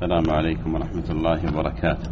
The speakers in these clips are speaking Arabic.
السلام عليكم ورحمة الله وبركاته.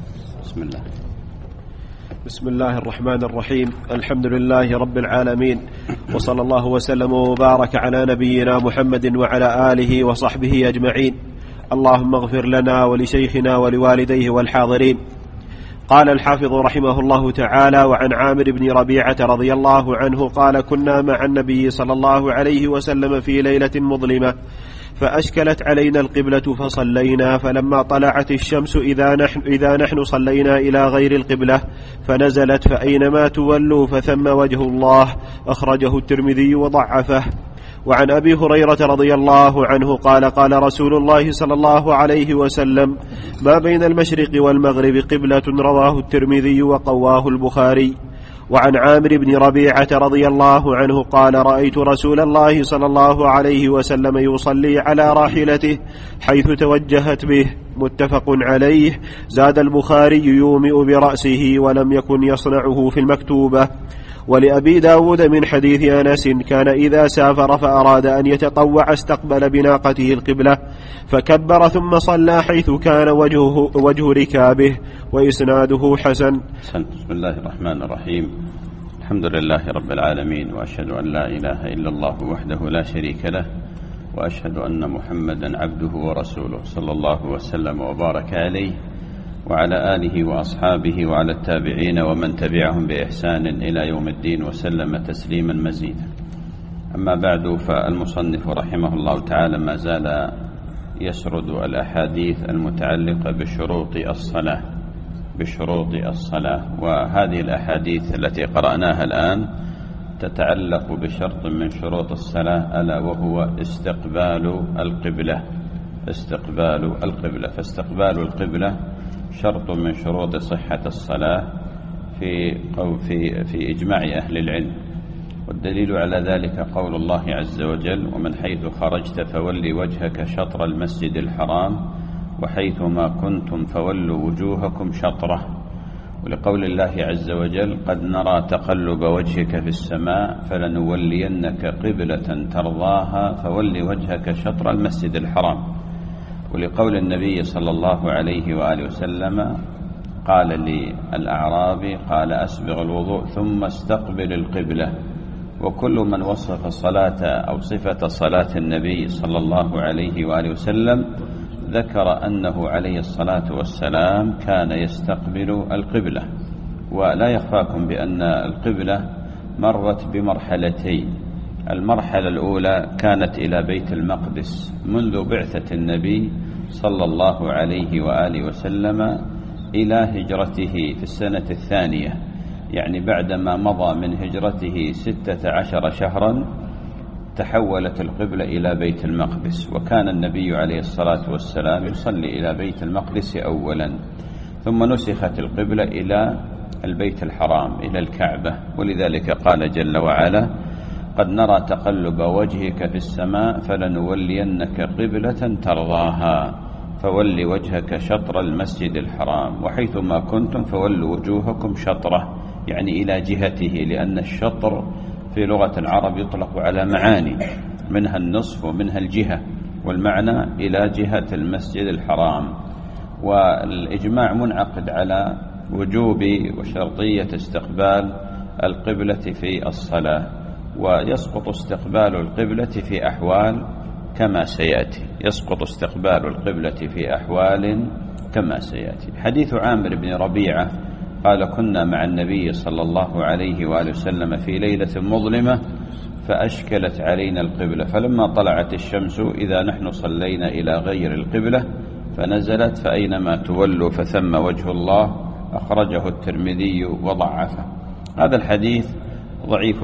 بسم الله الرحمن الرحيم. الحمد لله رب العالمين، وصلى الله وسلم وبارك على نبينا محمد وعلى آله وصحبه أجمعين. اللهم اغفر لنا ولشيخنا ولوالديه والحاضرين. قال الحافظ رحمه الله تعالى: وعن عامر بن ربيعة رضي الله عنه قال: كنا مع النبي صلى الله عليه وسلم في ليلة مظلمة فأشكلت علينا القبلة فصلينا، فلما طلعت الشمس إذا نحن صلينا إلى غير القبلة، فنزلت: فأينما تولوا فثم وجه الله. أخرجه الترمذي وضعفه. وعن أبي هريرة رضي الله عنه قال: قال رسول الله صلى الله عليه وسلم: ما بين المشرق والمغرب قبلة. رواه الترمذي وقواه البخاري. وعن عامر بن ربيعة رضي الله عنه قال: رأيت رسول الله صلى الله عليه وسلم يصلي على راحلته حيث توجهت به. متفق عليه. زاد البخاري: يومئ برأسه، ولم يكن يصنعه في المكتوبة. ولأبي داود من حديث أنس: كان إذا سافر فأراد أن يتطوع استقبل بناقته القبلة فكبر ثم صلى حيث كان وجه ركابه. وإسناده حسن. بسم الله الرحمن الرحيم. الحمد لله رب العالمين، وأشهد أن لا إله إلا الله وحده لا شريك له، وأشهد أن محمدا عبده ورسوله، صلى الله وسلم وبارك عليه وعلى آله وأصحابه وعلى التابعين ومن تبعهم بإحسان إلى يوم الدين، وسلم تسليما مزيدا. أما بعد، فالمصنف رحمه الله تعالى ما زال يسرد الأحاديث المتعلقة بشروط الصلاة، وهذه الأحاديث التي قرأناها الآن تتعلق بشرط من شروط الصلاة، ألا وهو استقبال القبلة. فاستقبال القبلة شرط من شروط صحة الصلاة في إجماع أهل العلم. والدليل على ذلك قول الله عز وجل: ومن حيث خرجت فولي وجهك شطر المسجد الحرام وحيث ما كنتم فولوا وجوهكم شطره. ولقول الله عز وجل: قد نرى تقلب وجهك في السماء فلنولينك قبلة ترضاها فولي وجهك شطر المسجد الحرام. ولقول النبي صلى الله عليه وآله وسلم: قال للأعرابي: قال أسبغ الوضوء ثم استقبل القبلة. وكل من وصف صلاة أو صفة صلاة النبي صلى الله عليه وآله وسلم ذكر أنه عليه الصلاة والسلام كان يستقبل القبلة. ولا يخفاكم بأن القبلة مرت بمرحلتين. المرحلة الأولى كانت إلى بيت المقدس منذ بعثة النبي صلى الله عليه وآله وسلم إلى هجرته في السنة الثانية، يعني بعدما مضى من هجرته 16 شهرا تحولت القبلة إلى بيت المقدس. وكان النبي عليه الصلاة والسلام يصلي إلى بيت المقدس أولا، ثم نسخت القبلة إلى البيت الحرام، إلى الكعبة. ولذلك قال جل وعلا: قد نرى تقلب وجهك في السماء فلنولينك قبلة ترضاها فول وجهك شطر المسجد الحرام وحيث ما كنتم فولوا وجوهكم شطره، يعني إلى جهته، لأن الشطر في لغة العرب يطلق على معاني، منها النصف ومنها الجهة، والمعنى إلى جهة المسجد الحرام. والإجماع منعقد على وجوب وشرطية استقبال القبلة في الصلاة، ويسقط استقبال القبلة في أحوال كما سيأتي. حديث عامر بن ربيعة قال: كنا مع النبي صلى الله عليه وآله وسلم في ليلة مظلمة فأشكلت علينا القبلة، فلما طلعت الشمس إذا نحن صلينا إلى غير القبلة، فنزلت: فأينما تولوا فثم وجه الله. أخرجه الترمذي وضعفه. هذا الحديث ضعيف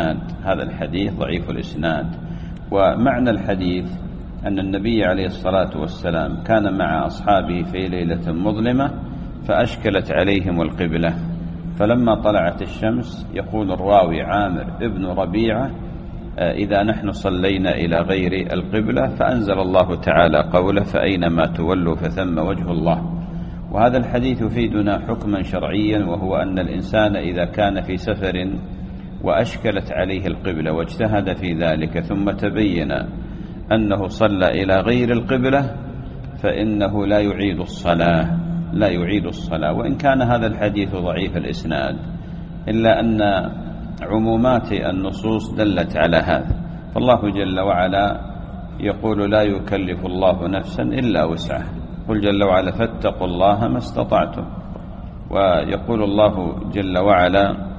الإسناد. ومعنى الحديث أن النبي عليه الصلاة والسلام كان مع أصحابه في ليلة مظلمة فأشكلت عليهم القبلة، فلما طلعت الشمس يقول الراوي عامر ابن ربيعة: إذا نحن صلينا إلى غير القبلة، فأنزل الله تعالى قوله: فأينما تولوا فثم وجه الله. وهذا الحديث يفيدنا حكما شرعيا، وهو أن الإنسان إذا كان في سفر وأشكلت عليه القبلة واجتهد في ذلك ثم تبين أنه صلى إلى غير القبلة، فإنه لا يعيد الصلاة، وإن كان هذا الحديث ضعيف الإسناد إلا أن عمومات النصوص دلت على هذا. فالله جل وعلا يقول لا يكلف الله نفسا إلا وسعها، قل جل وعلا فاتقوا الله ما استطعتم. ويقول الله جل وعلا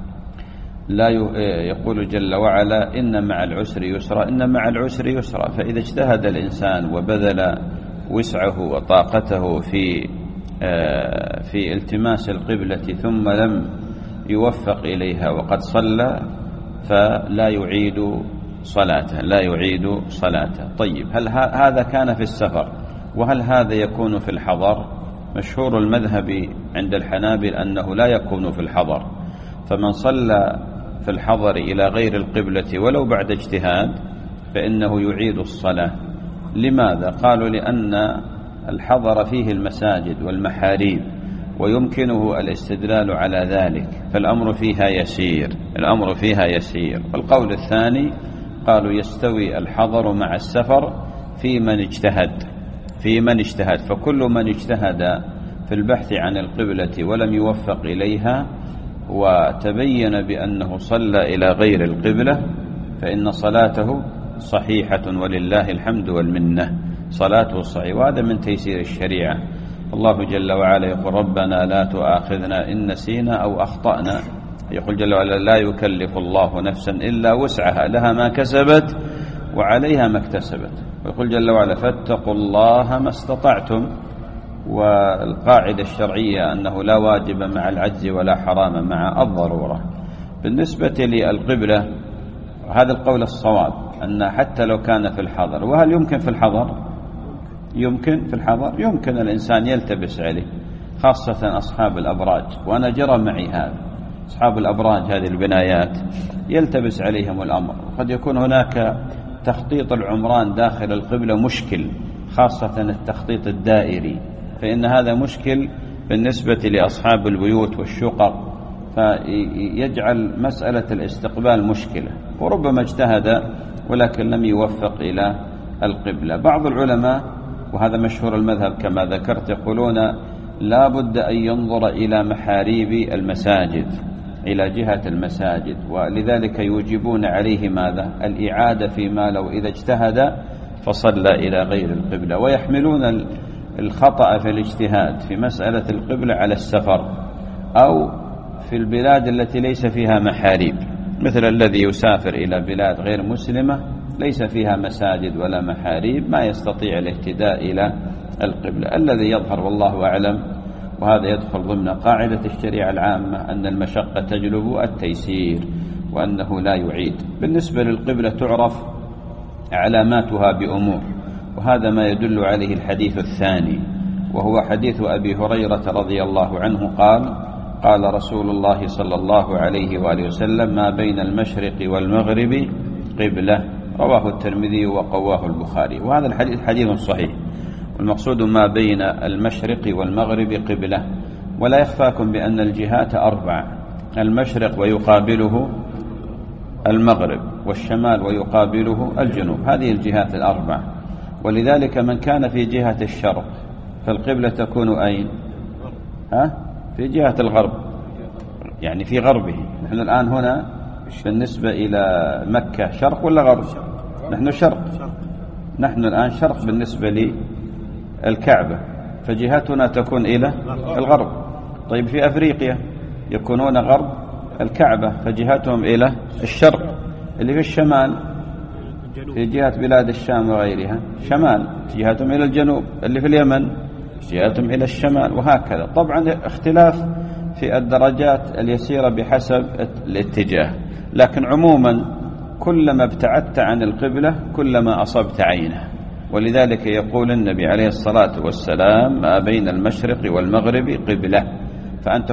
يقول جل وعلا إن مع العسر يسرا، إن مع العسر يسرا. فإذا اجتهد الإنسان وبذل وسعه وطاقته في التماس القبلة ثم لم يوفق إليها وقد صلى فلا يعيد صلاته. طيب، هل هذا كان في السفر؟ وهل هذا يكون في الحضر؟ مشهور المذهب عند الحنابل أنه لا يكون في الحضر، فمن صلى في الحضر إلى غير القبلة ولو بعد اجتهاد فإنه يعيد الصلاة. لماذا؟ قالوا لأن الحضر فيه المساجد والمحاريب ويمكنه الاستدلال على ذلك، فالأمر فيها يسير. والقول الثاني قالوا يستوي الحضر مع السفر في من اجتهد، فكل من اجتهد في البحث عن القبلة ولم يوفق إليها وتبين بأنه صلى إلى غير القبلة فإن صلاته صحيحة ولله الحمد والمنة، صلاته صحيحة. وهذا من تيسير الشريعة. الله جل وعلا يقول ربنا لا تؤاخذنا إن نسينا أو أخطأنا. يقول جل وعلا لا يكلف الله نفسا إلا وسعها، لها ما كسبت وعليها ما اكتسبت. ويقول جل وعلا فاتقوا الله ما استطعتم. والقاعدة الشرعية أنه لا واجب مع العجز ولا حرام مع الضرورة. بالنسبة للقبلة هذا القول الصواب أن حتى لو كان في الحضر. وهل يمكن في الحضر؟ يمكن الإنسان يلتبس عليه، خاصة أصحاب الأبراج، وأنا جرى معي هذا. أصحاب الأبراج هذه البنايات يلتبس عليهم الأمر، وقد يكون هناك تخطيط العمران داخل القبلة مشكل، خاصة التخطيط الدائري، فإن هذا مشكل بالنسبة لأصحاب البيوت والشقق، فيجعل مسألة الاستقبال مشكلة، وربما اجتهد ولكن لم يوفق إلى القبلة. بعض العلماء وهذا مشهور المذهب كما ذكرت يقولون لا بد أن ينظر إلى محاريب المساجد، إلى جهة المساجد، ولذلك يوجبون عليه ماذا؟ الإعادة فيما لو إذا اجتهد فصلى إلى غير القبلة، ويحملون الخطأ في الاجتهاد في مسألة القبلة على السفر أو في البلاد التي ليس فيها محاريب، مثل الذي يسافر إلى بلاد غير مسلمة ليس فيها مساجد ولا محاريب ما يستطيع الاهتداء إلى القبلة. الذي يظهر والله أعلم، وهذا يدخل ضمن قاعدة الشريعة العامة، أن المشقة تجلب التيسير وأنه لا يعيد. بالنسبة للقبلة تعرف علاماتها بأمور، وهذا ما يدل عليه الحديث الثاني، وهو حديث أبي هريرة رضي الله عنه قال رسول الله صلى الله عليه وآله وسلم ما بين المشرق والمغرب قبلة، رواه الترمذي وقواه البخاري. وهذا الحديث حديث صحيح، والمقصود ما بين المشرق والمغرب قبلة. ولا يخفاكم بأن الجهات 4، المشرق ويقابله المغرب، والشمال ويقابله الجنوب، هذه الجهات 4. ولذلك من كان في جهة الشرق فالقبلة تكون أين؟ في جهة الغرب، يعني في غربه. نحن الآن هنا بالنسبة إلى مكة شرق ولا غرب؟ نحن شرق، نحن الآن شرق بالنسبة للكعبة، فجهتنا تكون إلى الغرب. طيب في أفريقيا يكونون غرب الكعبة، فجهتهم إلى الشرق. اللي في الشمال في جهة بلاد الشام وغيرها شمال، جهتهم إلى الجنوب. اللي في اليمن جهتهم إلى الشمال، وهكذا. طبعا اختلاف في الدرجات اليسيرة بحسب الاتجاه، لكن عموما كلما ابتعدت عن القبلة كلما أصبت عينه. ولذلك يقول النبي عليه الصلاة والسلام ما بين المشرق والمغرب قبلة. فأنت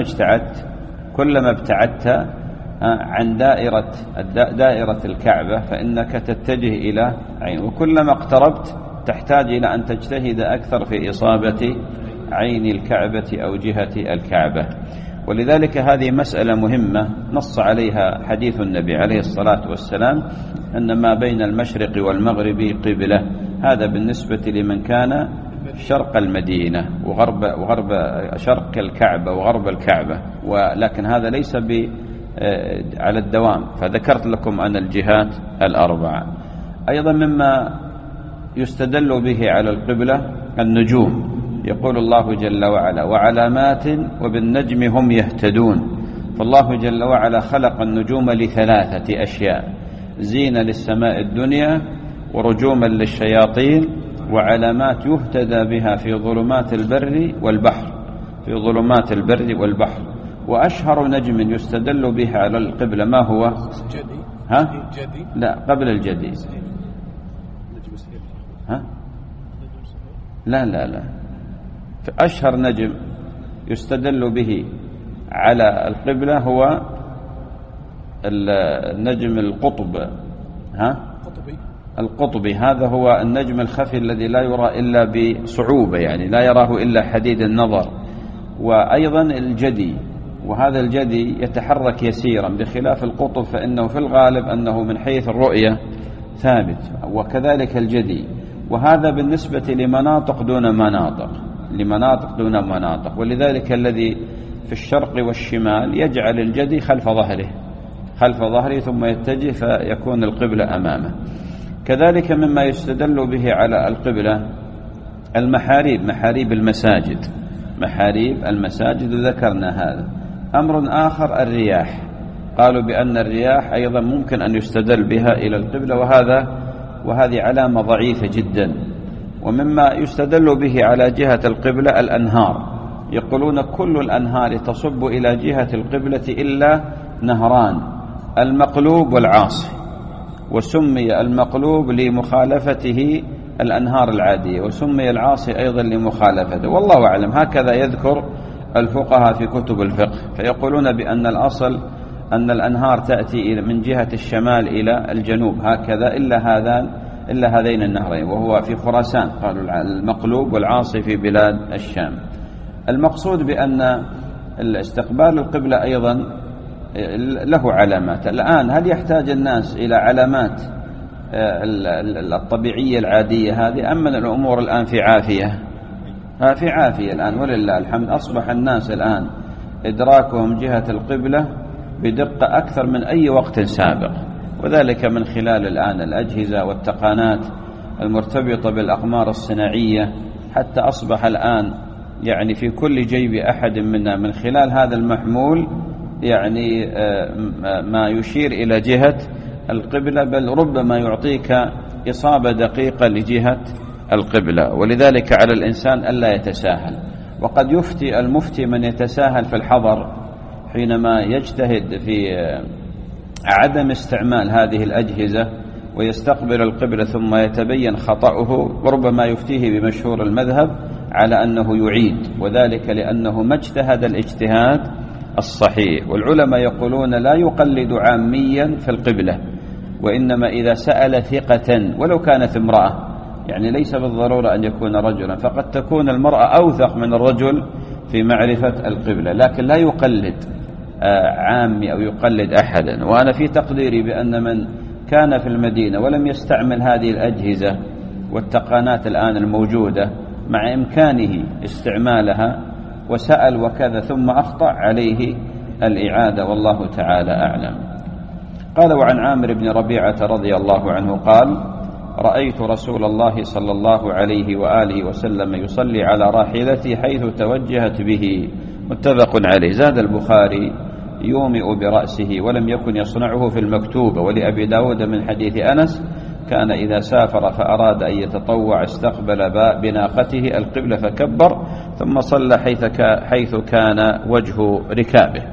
كلما ابتعدت عن دائرة الكعبة فإنك تتجه إلى عين، وكلما اقتربت تحتاج إلى أن تجتهد أكثر في إصابة عين الكعبة أو جهة الكعبة. ولذلك هذه مسألة مهمة نص عليها حديث النبي عليه الصلاة والسلام أن ما بين المشرق والمغرب قبلة، هذا بالنسبة لمن كان شرق المدينة وغرب شرق الكعبة وغرب الكعبة، ولكن هذا ليس على الدوام، فذكرت لكم أن الجهات الأربعة. أيضا مما يستدل به على القبلة النجوم، يقول الله جل وعلا: وعلامات وبالنجم هم يهتدون. فالله جل وعلا خلق النجوم لثلاثة أشياء: زينة للسماء الدنيا، ورجوما للشياطين، وعلامات يهتدى بها في ظلمات البر والبحر، في ظلمات البر والبحر. وأشهر نجم يستدل به على القبلة ما هو؟ ها؟ لا، قبل الجدي. ها؟ لا لا لا، فأشهر نجم يستدل به على القبلة هو النجم القطب. ها؟ القطبي، هذا هو النجم الخفي الذي لا يرى إلا بصعوبة، يعني لا يراه إلا حديد النظر. وأيضا الجدي، وهذا الجدي يتحرك يسيرا، بخلاف القطب فإنه في الغالب أنه من حيث الرؤية ثابت. وكذلك الجدي، وهذا بالنسبة لمناطق دون مناطق، لمناطق دون مناطق. ولذلك الذي في الشرق والشمال يجعل الجدي خلف ظهره ثم يتجه فيكون القبلة أمامه. كذلك مما يستدل به على القبلة المحاريب، محاريب المساجد، ذكرنا هذا. أمر آخر الرياح، قالوا بأن الرياح أيضا ممكن أن يستدل بها إلى القبلة، وهذه علامة ضعيفة جدا. ومما يستدل به على جهة القبلة الأنهار، يقولون كل الأنهار تصب إلى جهة القبلة إلا نهران، المقلوب والعاصي. وسمي المقلوب لمخالفته الأنهار العادية، وسمي العاصي أيضا لمخالفته، والله أعلم. هكذا يذكر الفقهاء في كتب الفقه، فيقولون بأن الأصل أن الأنهار تأتي من جهة الشمال إلى الجنوب هكذا، إلا هذين النهرين، وهو في خراسان، قالوا المقلوب والعاصي في بلاد الشام. المقصود بأن الاستقبال القبلة أيضا له علامات. الآن هل يحتاج الناس إلى علامات الطبيعية العادية هذه، أم من الأمور الآن في عافية؟ في عافية الآن ولله الحمد. أصبح الناس الآن إدراكهم جهة القبلة بدقة أكثر من أي وقت سابق، وذلك من خلال الآن الأجهزة والتقنيات المرتبطة بالأقمار الصناعية، حتى أصبح الآن يعني في كل جيب أحد منا من خلال هذا المحمول يعني ما يشير إلى جهة القبلة، بل ربما يعطيك إصابة دقيقة لجهة القبلة. ولذلك على الإنسان ألا يتساهل، وقد يفتي المفتي من يتساهل في الحظر حينما يجتهد في عدم استعمال هذه الأجهزة ويستقبل القبلة ثم يتبين خطأه، وربما يفتيه بمشهور المذهب على أنه يعيد، وذلك لأنه ما اجتهد الاجتهاد الصحيح. والعلماء يقولون لا يقلد عاميا في القبلة، وإنما إذا سأل ثقة ولو كانت امرأة، يعني ليس بالضرورة أن يكون رجلا، فقد تكون المرأة أوثق من الرجل في معرفة القبلة، لكن لا يقلد عامي أو يقلد أحدا. وأنا في تقديري بأن من كان في المدينة ولم يستعمل هذه الأجهزة والتقنيات الآن الموجودة مع إمكانه استعمالها وسأل وكذا ثم أخطأ، عليه الإعادة، والله تعالى أعلم. قال: وعن عامر بن ربيعة رضي الله عنه قال: رأيت رسول الله صلى الله عليه وآله وسلم يصلي على راحلته حيث توجهت به، متفق عليه. زاد البخاري: يومئ برأسه، ولم يكن يصنعه في المكتوبة. ولأبي داود من حديث أنس: كان إذا سافر فأراد أن يتطوع استقبل بناقته القبلة فكبر، ثم صلى حيث كان وجه ركابه.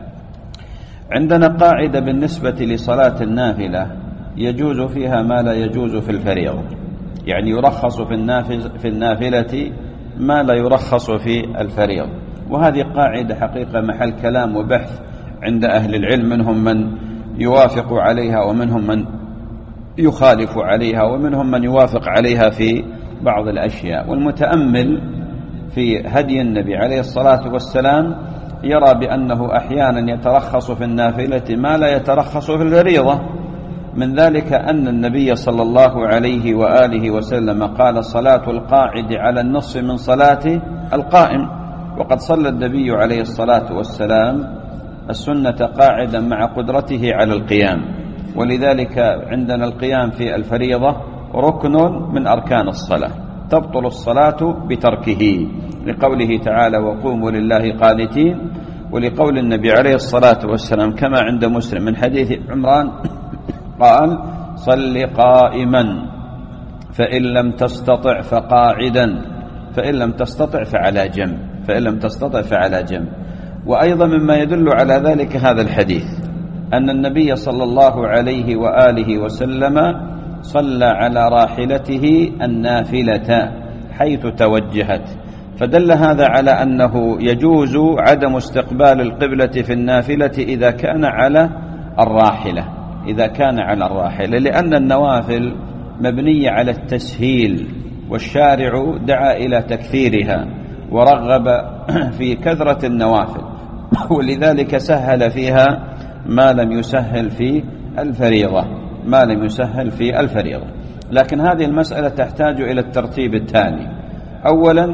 عندنا قاعدة بالنسبة لصلاة النافلة يجوز فيها ما لا يجوز في الفريضة، يعني يرخص في النافلة ما لا يرخص في الفريضة. وهذه قاعدة حقيقة محل كلام وبحث عند أهل العلم، منهم من يوافق عليها ومنهم من يخالف عليها ومنهم من يوافق عليها في بعض الأشياء. والمتأمل في هدي النبي عليه الصلاة والسلام يرى بأنه أحيانا يترخص في النافلة ما لا يترخص في الفريضة، من ذلك أن النبي صلى الله عليه وآله وسلم قال: صلاة القاعد على النصف من صلاة القائم. وقد صلى النبي عليه الصلاة والسلام السنة قاعدا مع قدرته على القيام، ولذلك عندنا القيام في الفريضة ركن من أركان الصلاة، تبطل الصلاة بتركه، لقوله تعالى: وقوموا لله قانتين، ولقول النبي عليه الصلاة والسلام كما عند مسلم من حديث عمران قال: صل قائما، فإن لم تستطع فقاعدا، فإن لم تستطع فعلى جنب، فإن لم تستطع فعلى جنب. وأيضا مما يدل على ذلك هذا الحديث أن النبي صلى الله عليه وآله وسلم صلى على راحلته النافلة حيث توجهت، فدل هذا على أنه يجوز عدم استقبال القبلة في النافلة إذا كان على الراحلة، إذا كان على الراحلة، لأن النوافل مبنية على التسهيل، والشارع دعا إلى تكثيرها ورغب في كثرة النوافل، ولذلك سهل فيها ما لم يسهل في الفريضة، ما لم يسهل في الفريضة. لكن هذه المسألة تحتاج إلى الترتيب التالي. أولا،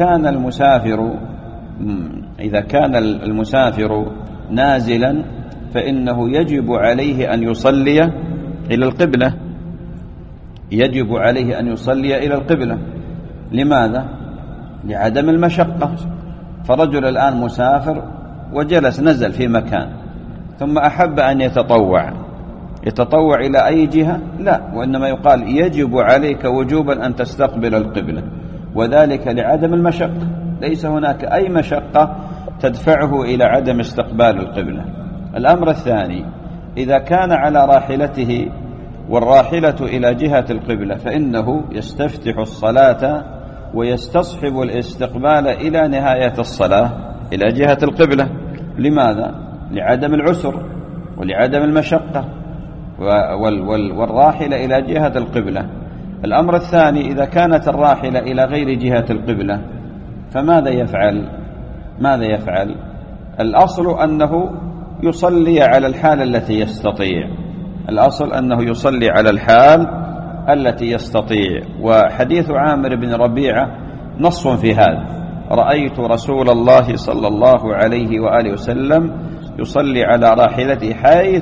إذا كان المسافر نازلا فإنه يجب عليه أن يصلي إلى القبلة، يجب عليه أن يصلي إلى القبلة. لماذا؟ لعدم المشقة. فرجل الآن مسافر وجلس نزل في مكان ثم أحب أن يتطوع إلى أي جهة؟ لا، وإنما يقال يجب عليك وجوبا أن تستقبل القبلة، وذلك لعدم المشقة، ليس هناك أي مشقة تدفعه إلى عدم استقبال القبلة. الأمر الثاني، إذا كان على راحلته والراحلة إلى جهة القبلة فإنه يستفتح الصلاة ويستصحب الاستقبال إلى نهاية الصلاة إلى جهة القبلة. لماذا؟ لعدم العسر ولعدم المشقة، والراحلة إلى جهة القبلة. الأمر الثاني، إذا كانت الراحلة إلى غير جهة القبلة فماذا يفعل؟ ماذا يفعل؟ الأصل أنه يصلي على الحال التي يستطيع، الأصل أنه يصلي على الحال التي يستطيع. وحديث عامر بن ربيعة نص في هذا: رأيت رسول الله صلى الله عليه وآله وسلم يصلي على راحلته حيث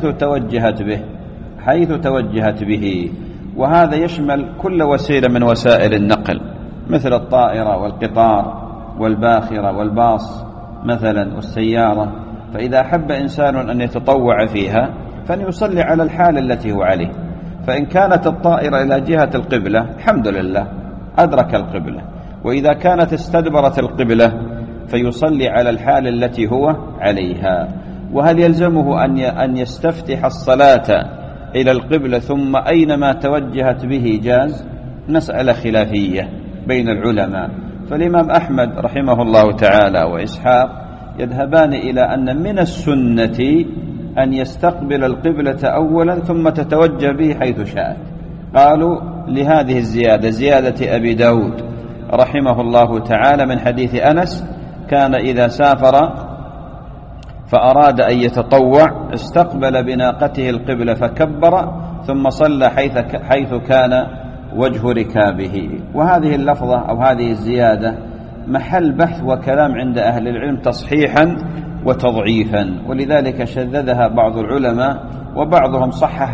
توجهت به. وهذا يشمل كل وسيلة من وسائل النقل، مثل الطائرة والقطار والباخرة والباص مثلا والسيارة. فإذا حب إنسان أن يتطوع فيها فليصلي على الحال التي هو عليه، فإن كانت الطائرة إلى جهة القبلة الحمد لله أدرك القبلة، وإذا كانت استدبرت القبلة فيصلي على الحال التي هو عليها. وهل يلزمه أن يستفتح الصلاة إلى القبلة ثم أينما توجهت به جاز؟ مسألة خلافية بين العلماء. فالإمام أحمد رحمه الله تعالى وإسحاق يذهبان إلى أن من السنة أن يستقبل القبلة أولا ثم تتوجه به حيث شاء. قالوا لهذه الزيادة، زيادة أبي داود رحمه الله تعالى من حديث أنس: كان إذا سافر فأراد أن يتطوع استقبل بناقته القبلة فكبر ثم صلى حيث كان وجه ركابه. وهذه اللفظة أو هذه الزيادة محل بحث وكلام عند أهل العلم تصحيحا وتضعيفا، ولذلك شذذها بعض العلماء وبعضهم صحح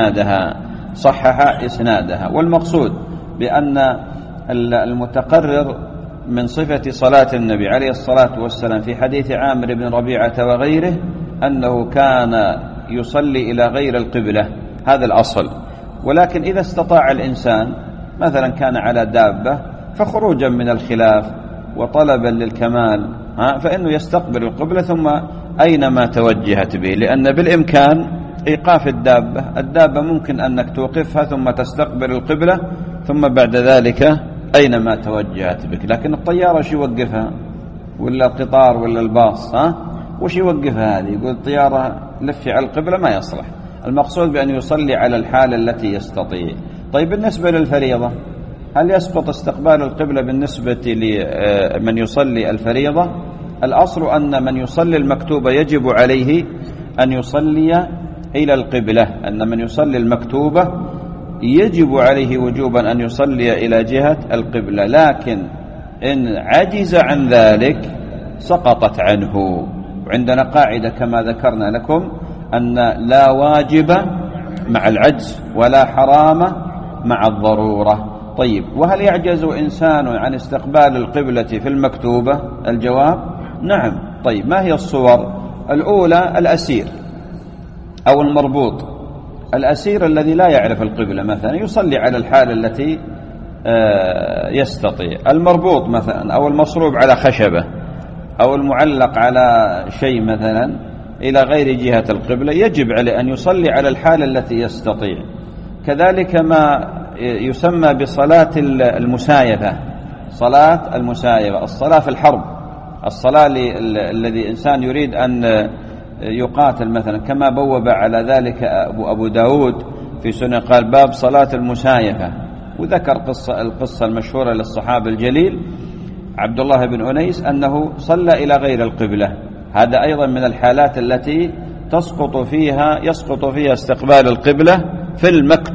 إسنادها. والمقصود بأن المتقرر من صفة صلاة النبي عليه الصلاة والسلام في حديث عامر بن ربيعة وغيره أنه كان يصلي إلى غير القبلة، هذا الأصل. ولكن إذا استطاع الإنسان مثلا كان على دابة فخروجا من الخلاف وطلبا للكمال فإنه يستقبل القبلة ثم أينما توجهت به، لأن بالإمكان إيقاف الدابة ممكن أنك توقفها ثم تستقبل القبلة ثم بعد ذلك أينما توجهت بك. لكن الطيارة شو يوقفها؟ ولا القطار ولا الباص وش يوقفها؟ هذه يقول الطيارة لفي على القبلة، ما يصلح. المقصود بأن يصلي على الحال التي يستطيع. طيب بالنسبة للفريضة، هل يسقط استقبال القبلة بالنسبة لمن يصلي الفريضة؟ الأصل أن من يصلي المكتوبة يجب عليه أن يصلي إلى القبلة، أن من يصلي المكتوبة يجب عليه وجوبا أن يصلي إلى جهة القبلة، لكن إن عجز عن ذلك سقطت عنه. وعندنا قاعدة كما ذكرنا لكم أن لا واجب مع العجز ولا حرام مع الضرورة. طيب، وهل يعجز إنسان عن استقبال القبلة في المكتوبة؟ الجواب نعم. طيب، ما هي الصور؟ الأولى الأسير أو المربوط. الأسير الذي لا يعرف القبلة مثلا يصلي على الحال التي يستطيع. المربوط مثلا أو المصروب على خشبة أو المعلق على شيء مثلا إلى غير جهة القبلة يجب عليه أن يصلي على الحال التي يستطيع. كذلك ما يسمى بصلاة المسايفة، صلاة المسايفة، الصلاة في الحرب، الصلاة الذي إنسان يريد أن يقاتل مثلا، كما بوب على ذلك أبو داود في سنة، قال باب صلاة المسايفة، وذكر القصة المشهورة للصحابي الجليل عبد الله بن أنيس أنه صلى إلى غير القبلة. هذا أيضا من الحالات التي يسقط فيها استقبال القبلة في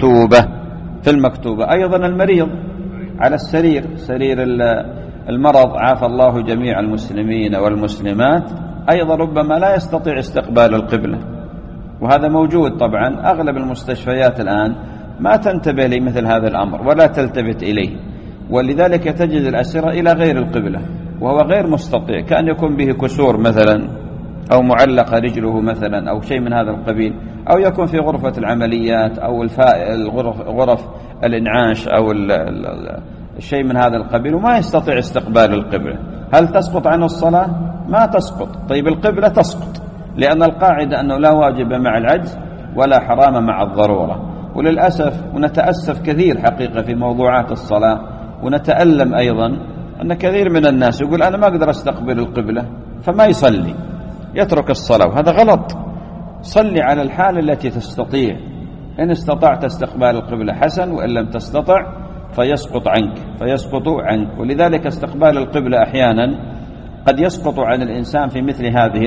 المكتوبة. أيضا المريض على السرير، سرير المرض، عافى الله جميع المسلمين والمسلمات، أيضا ربما لا يستطيع استقبال القبلة، وهذا موجود طبعا. أغلب المستشفيات الآن ما تنتبه لمثل هذا الأمر ولا تلتفت إليه، ولذلك تجد الأسرة إلى غير القبلة وهو غير مستطيع، كأن يكون به كسور مثلا أو معلقة رجله مثلا أو شيء من هذا القبيل، أو يكون في غرفة العمليات أو غرف الإنعاش أو الشيء من هذا القبيل، وما يستطيع استقبال القبلة. هل تسقط عنه الصلاة؟ ما تسقط. طيب، القبلة تسقط، لأن القاعدة أنه لا واجب مع العجز ولا حرام مع الضرورة. وللأسف ونتأسف كثير حقيقة في موضوعات الصلاة، ونتألم أيضا أن كثير من الناس يقول أنا ما أقدر أستقبل القبلة فما يصلي، يترك الصلاة، وهذا غلط. صلي على الحال التي تستطيع، إن استطعت استقبال القبلة حسن، وإن لم تستطع فيسقط عنك. ولذلك استقبال القبلة أحيانا قد يسقط عن الإنسان في مثل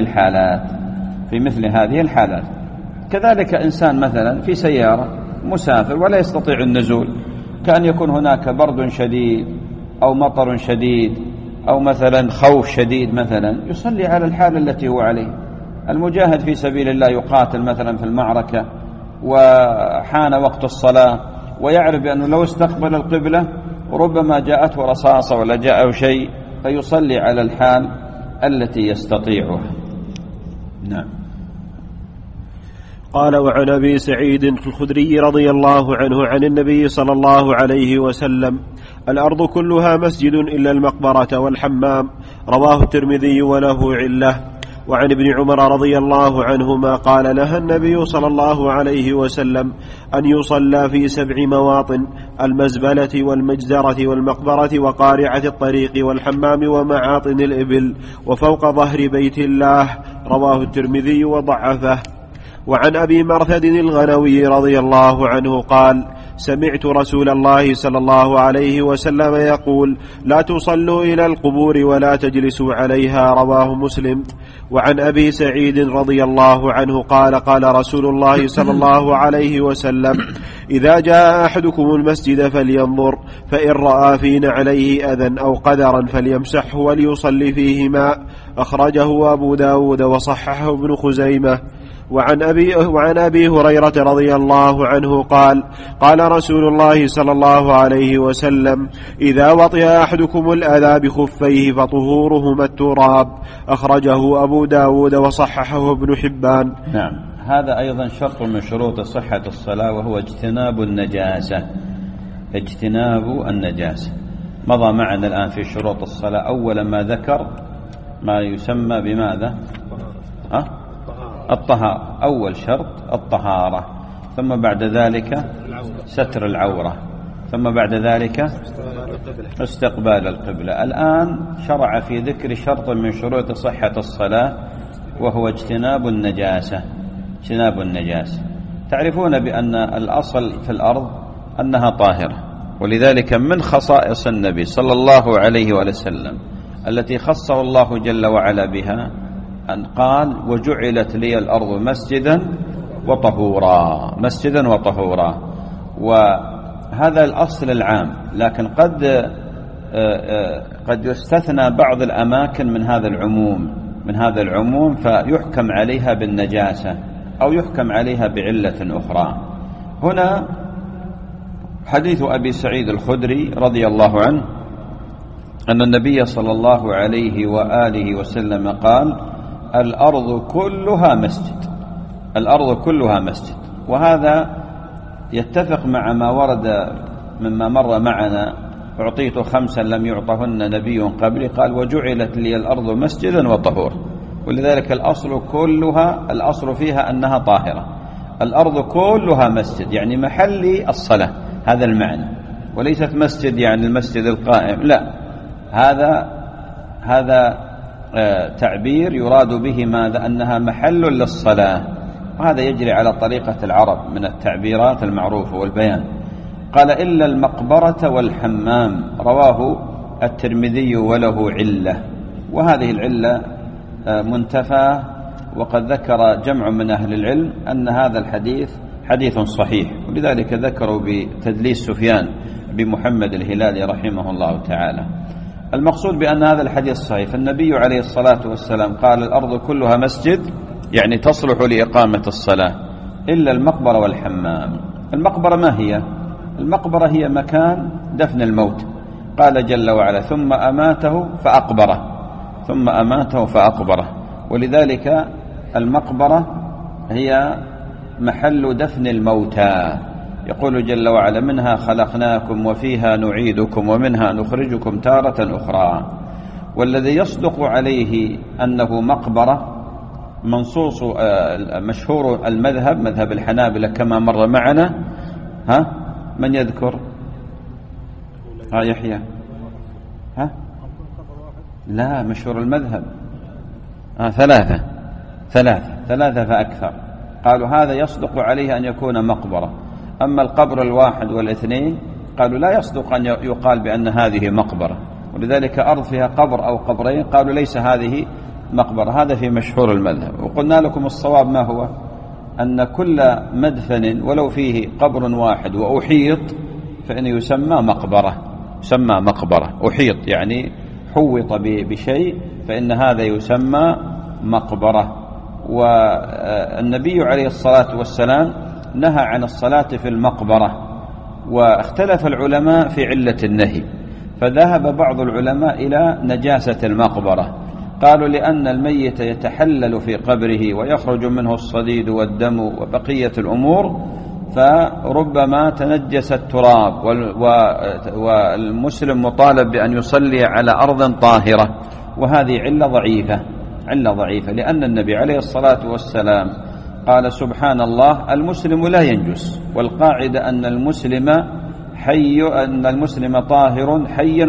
هذه الحالات. كذلك إنسان مثلا في سيارة مسافر ولا يستطيع النزول، كأن يكون هناك برد شديد أو مطر شديد أو مثلا خوف شديد مثلا، يصلي على الحال التي هو عليه. المجاهد في سبيل الله يقاتل مثلا في المعركة وحان وقت الصلاة، ويعرف بأنه لو استقبل القبلة ربما جاءته رصاصة ولا جاءه شيء، فيصلي على الحال التي يستطيعها. نعم. قال: وعن أبي سعيد الخدري رضي الله عنه عن النبي صلى الله عليه وسلم: الأرض كلها مسجد إلا المقبرة والحمام. رواه الترمذي وله علة. وعن ابن عمر رضي الله عنهما قال: نهى النبي صلى الله عليه وسلم أن يصلى في 7 مواطن: المزبلة والمجزرة والمقبرة وقارعة الطريق والحمام ومعاطن الإبل وفوق ظهر بيت الله. رواه الترمذي وضعفه. وعن أبي مرثد الغنوي رضي الله عنه قال: سمعت رسول الله صلى الله عليه وسلم يقول: لا تصلوا إلى القبور ولا تجلسوا عليها. رواه مسلم. وعن أبي سعيد رضي الله عنه قال: قال رسول الله صلى الله عليه وسلم: إذا جاء أحدكم المسجد فلينظر، فإن رأى في نعليه أذى أو قدرا فليمسحه وليصلي فيهما. أخرجه أبو داود وصححه ابن خزيمة. وعن أبي هريرة رضي الله عنه قال: قال رسول الله صلى الله عليه وسلم: إذا وطئ أحدكم الأذى بخفيه فطهورهما التراب. أخرجه أبو داود وصححه ابن حبان. نعم. هذا أيضا شرط من شروط صحة الصلاة، وهو اجتناب النجاسة. مضى معنا الآن في شروط الصلاة أول ما ذكر ما يسمى بماذا؟ الطهارة. أول شرط الطهارة، ثم بعد ذلك ستر العورة، ثم بعد ذلك استقبال القبلة. الآن شرع في ذكر شرط من شروط صحة الصلاة، وهو اجتناب النجاسة. تعرفون بأن الأصل في الأرض أنها طاهرة، ولذلك من خصائص النبي صلى الله عليه وسلم التي خصه الله جل وعلا بها أن قال: وجعلت لي الأرض مسجدا وطهورا، مسجدا وطهورا. وهذا الأصل العام، لكن قد يستثنى بعض الأماكن من هذا العموم فيحكم عليها بالنجاسة أو يحكم عليها بعلة أخرى. هنا حديث أبي سعيد الخدري رضي الله عنه أن النبي صلى الله عليه وآله وسلم قال: الأرض كلها مسجد، الأرض كلها مسجد. وهذا يتفق مع ما ورد مما مر معنا: أعطيت 5 لم يعطهن نبي قبلي، قال: وجعلت لي الأرض مسجدا وطهور. ولذلك الأصل فيها أنها طاهرة. الأرض كلها مسجد يعني محل الصلاة، هذا المعنى، وليست مسجد يعني المسجد القائم، لا، هذا تعبير يراد به ماذا؟ أنها محل للصلاة. وهذا يجري على طريقة العرب من التعبيرات المعروفة والبيان. قال: إلا المقبرة والحمام، رواه الترمذي وله علة. وهذه العلة منتفى، وقد ذكر جمع من أهل العلم أن هذا الحديث حديث صحيح، ولذلك ذكروا بتدليس سفيان بمحمد الهلالي رحمه الله تعالى. المقصود بأن هذا الحديث صحيح. فالنبي عليه الصلاة والسلام قال: الأرض كلها مسجد، يعني تصلح لإقامة الصلاة، إلا المقبرة والحمام. المقبرة ما هي؟ المقبرة هي مكان دفن الموت. قال جل وعلا: ثم أماته فأقبره. ولذلك المقبرة هي محل دفن الموتى. يقول جل وعلا: منها خلقناكم وفيها نعيدكم ومنها نخرجكم تارة أخرى. والذي يصدق عليه أنه مقبرة منصوص مشهور المذهب، مذهب الحنابلة كما مر معنا. من يذكر؟ يحيى. لا، مشهور المذهب 3 فأكثر. قالوا هذا يصدق عليه أن يكون مقبرة. أما القبر الواحد والاثنين قالوا لا يصدق أن يقال بأن هذه مقبرة. ولذلك أرض فيها قبر أو قبرين قالوا ليس هذه مقبرة. هذا في مشهور المذهب. وقلنا لكم الصواب ما هو؟ أن كل مدفن ولو فيه قبر واحد وأحيط فإنه يسمى مقبرة. أحيط يعني حوط بشيء، فإن هذا يسمى مقبرة. والنبي عليه الصلاة والسلام نهى عن الصلاة في المقبرة، واختلف العلماء في علة النهي. فذهب بعض العلماء إلى نجاسة المقبرة. قالوا لأن الميت يتحلل في قبره ويخرج منه الصديد والدم وبقية الأمور، فربما تنجس التراب، والمسلم مطالب بأن يصلي على أرض طاهرة. وهذه علة ضعيفة، لأن النبي عليه الصلاة والسلام قال: سبحان الله، المسلم لا ينجس، والقاعدة أن المسلم طاهر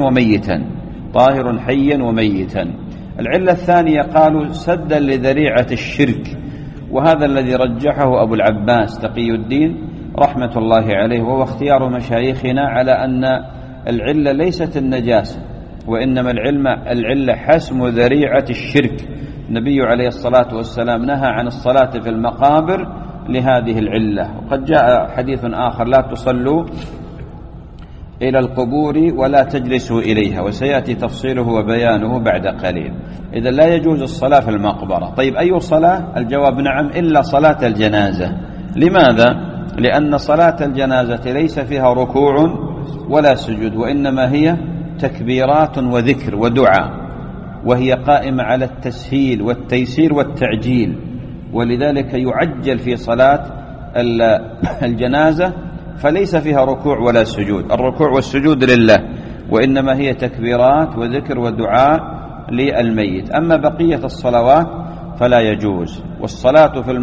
حيا وميتا. العلة الثانية قالوا سدا لذريعة الشرك، وهذا الذي رجحه أبو العباس تقي الدين رحمة الله عليه، وهو اختيار مشايخنا على أن العلة ليست النجاسة، وإنما العلة حسم ذريعة الشرك. النبي عليه الصلاة والسلام نهى عن الصلاة في المقابر لهذه العلة. وقد جاء حديث آخر: لا تصلوا إلى القبور ولا تجلسوا إليها، وسيأتي تفصيله وبيانه بعد قليل. إذا لا يجوز الصلاة في المقبرة. طيب، أي صلاة؟ الجواب نعم، إلا صلاة الجنازة. لماذا؟ لأن صلاة الجنازة ليس فيها ركوع ولا سجود، وإنما هي تكبيرات وذكر ودعاء، وهي قائمة على التسهيل والتيسير والتعجيل. ولذلك يعجل في صلاة الجنازة، فليس فيها ركوع ولا سجود. الركوع والسجود لله، وإنما هي تكبيرات وذكر ودعاء للميت. أما بقية الصلوات فلا يجوز. والصلاة في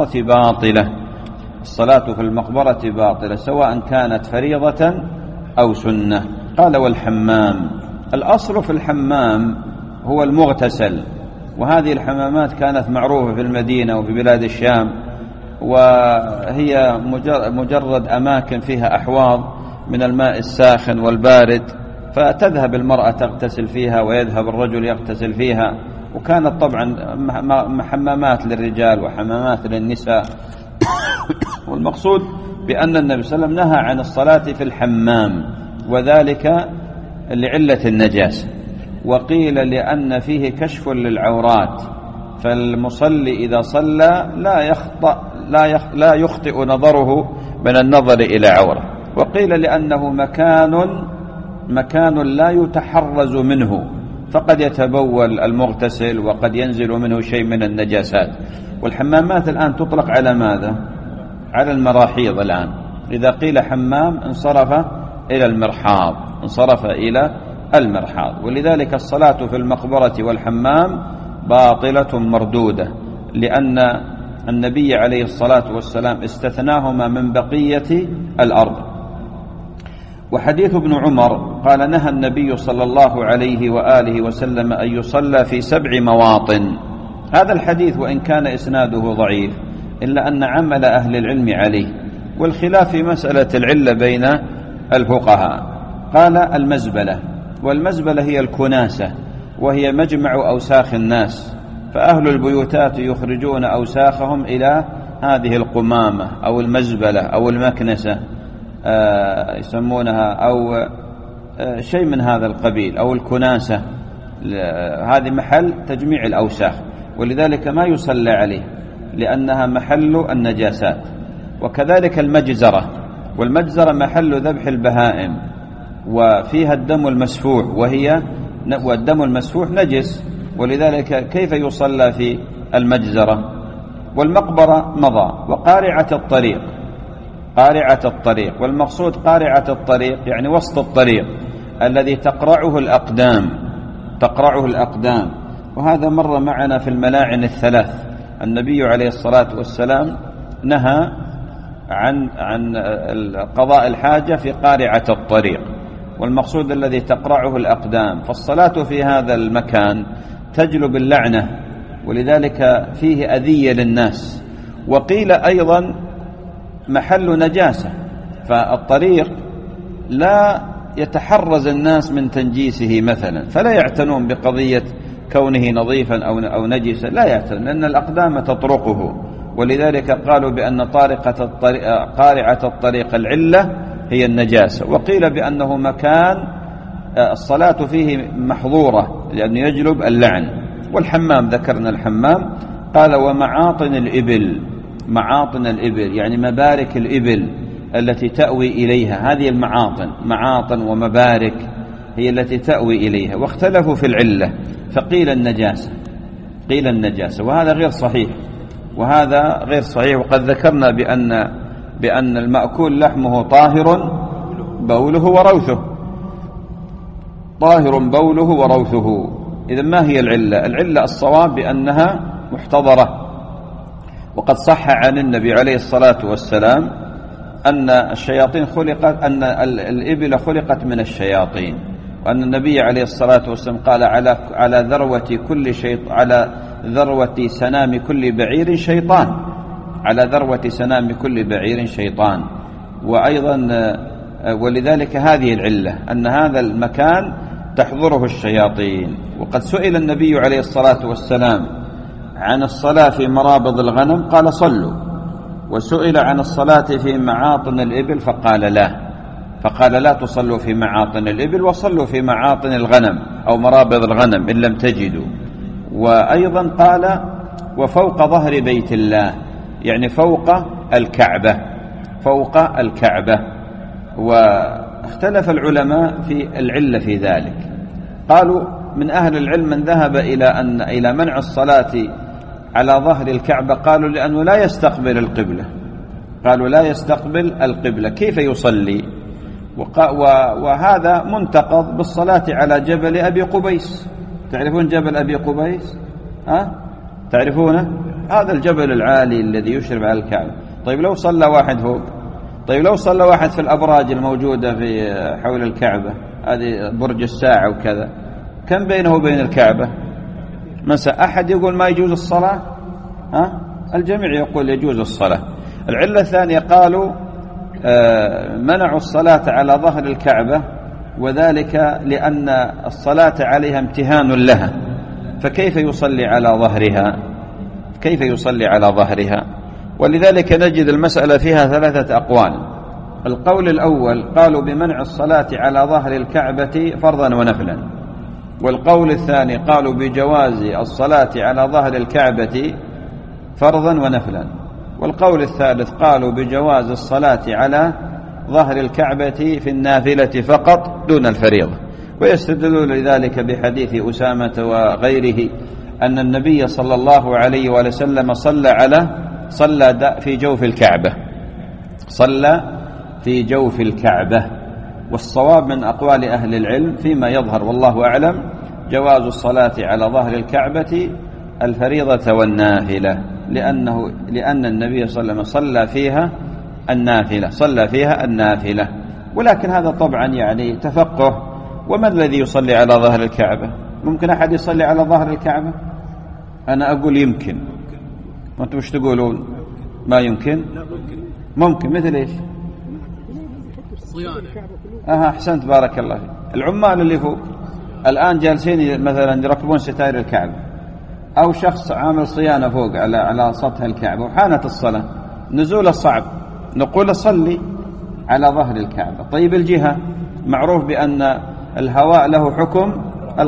المقبرة باطلة، سواء كانت فريضة أو سنة. قال: والحمام. الأصل في الحمام هو المغتسل، وهذه الحمامات كانت معروفة في المدينة وفي بلاد الشام، وهي مجرد أماكن فيها أحواض من الماء الساخن والبارد، فتذهب المرأة تغتسل فيها ويذهب الرجل يغتسل فيها. وكانت طبعا حمامات للرجال وحمامات للنساء والمقصود بأن النبي صلى الله عليه وسلم نهى عن الصلاة في الحمام، وذلك لعلة النجاسة، وقيل لأن فيه كشف للعورات، فالمصلي إذا صلى لا يخطئ نظره من النظر إلى عورة، وقيل لأنه مكان لا يتحرز منه، فقد يتبول المغتسل وقد ينزل منه شيء من النجاسات. والحمامات الآن تطلق على ماذا؟ على المراحيض الآن، إذا قيل حمام انصرف إلى المرحاض. ولذلك الصلاة في المقبرة والحمام باطلة مردودة، لأن النبي عليه الصلاة والسلام استثناهما من بقية الأرض. وحديث ابن عمر قال نهى النبي صلى الله عليه وآله وسلم أن يصلى في 7 مواطن. هذا الحديث وإن كان إسناده ضعيف إلا أن عمل أهل العلم عليه، والخلاف في مسألة العلة بين الفقهاء. قال المزبلة، والمزبلة هي الكناسة، وهي مجمع أوساخ الناس، فأهل البيوتات يخرجون أوساخهم إلى هذه القمامة أو المزبلة أو المكنسة يسمونها، أو شيء من هذا القبيل، أو الكناسة. هذه محل تجميع الأوساخ، ولذلك ما يصلى عليه لأنها محل النجاسات. وكذلك المجزرة، والمجزرة محل ذبح البهائم، وفيها الدم المسفوح، والدم المسفوح نجس، ولذلك كيف يصلى في المجزرة؟ والمقبرة مضى. وقارعة الطريق، والمقصود قارعة الطريق يعني وسط الطريق الذي تقرعه الأقدام، وهذا مر معنا في الملاعن الثلاث. النبي عليه الصلاة والسلام نهى عن قضاء الحاجة في قارعة الطريق، والمقصود الذي تقرعه الأقدام. فالصلاة في هذا المكان تجلب اللعنة، ولذلك فيه أذية للناس. وقيل أيضا محل نجاسة، فالطريق لا يتحرز الناس من تنجيسه مثلا، فلا يعتنون بقضية كونه نظيفا أو نجسا، لا يعتنون، لأن الأقدام تطرقه. ولذلك قالوا بأن قارعة الطريق العلة هي النجاسة. وقيل بأنه مكان الصلاة فيه محظورة لأنه يجلب اللعن. والحمام ذكرنا الحمام، قال ومعاطن الإبل يعني مبارك الإبل التي تأوي إليها، هذه معاطن ومبارك هي التي تأوي إليها. واختلفوا في العلة، فقيل النجاسة، وهذا غير صحيح. وقد ذكرنا بأن المأكول لحمه طاهر بوله وروثه. إذا ما هي العلة؟ العلة الصواب بأنها محتضرة. وقد صح عن النبي عليه الصلاة والسلام أن الإبل خلقت من الشياطين، وأن النبي عليه الصلاة والسلام قال على ذروة سنام كل بعير شيطان. وأيضا ولذلك هذه العلة أن هذا المكان تحضره الشياطين. وقد سئل النبي عليه الصلاة والسلام عن الصلاة في مرابض الغنم قال صلوا، وسئل عن الصلاة في معاطن الإبل فقال لا تصلوا في معاطن الإبل، وصلوا في معاطن الغنم أو مرابض الغنم إن لم تجدوا. وأيضا قال وفوق ظهر بيت الله، يعني فوق الكعبة. واختلف العلماء في العلة في ذلك. قالوا من أهل العلم من ذهب إلى منع الصلاة على ظهر الكعبة، قالوا لأنه لا يستقبل القبلة، كيف يصلي؟ وهذا منتقض بالصلاة على جبل أبي قبيس. تعرفون جبل أبي قبيس؟ تعرفونه؟ هذا الجبل العالي الذي يشرف على الكعبة. طيب لو صلى واحد فوق، لو صلى واحد في الأبراج الموجودة في حول الكعبة، هذه برج الساعة وكذا، كم بينه وبين الكعبة؟ أحد يقول ما يجوز الصلاة؟ الجميع يقول يجوز الصلاة. العلة الثانية قالوا منعوا الصلاة على ظهر الكعبة، وذلك لأن الصلاة عليها امتهان لها، فكيف يصلي على ظهرها؟ ولذلك نجد المسألة فيها 3 أقوال. القول الأول قالوا بمنع الصلاة على ظهر الكعبة فرضا ونفلا، والقول الثاني قالوا بجواز الصلاة على ظهر الكعبة فرضا ونفلا، والقول الثالث قالوا بجواز الصلاة على ظهر الكعبة في النافلة فقط دون الفريضة. ويستدلون لذلك بحديث أسامة وغيره أن النبي صلى الله عليه وسلم صلى في جوف الكعبة، صلى في جوف الكعبة. والصواب من أقوال أهل العلم فيما يظهر والله أعلم جواز الصلاة على ظهر الكعبة الفريضة والنافلة، لأن النبي صلى الله عليه وسلم صلى فيها النافلة. ولكن هذا طبعا يعني تفقه. ومن الذي يصلي على ظهر الكعبة؟ ممكن أحد يصلي على ظهر الكعبة؟ أنا أقول يمكن، وأنتم مش تقولون ما يمكن؟ ممكن. مثل إيش؟ أحسنت بارك الله فيك. العمال اللي فوق الآن جالسين مثلا يركبون ستائر الكعبة، أو شخص عامل صيانة فوق على سطح الكعبة وحانت الصلاة، نزول الصعب، نقول صلي على ظهر الكعبة. طيب الجهة معروف بأن الهواء له حكم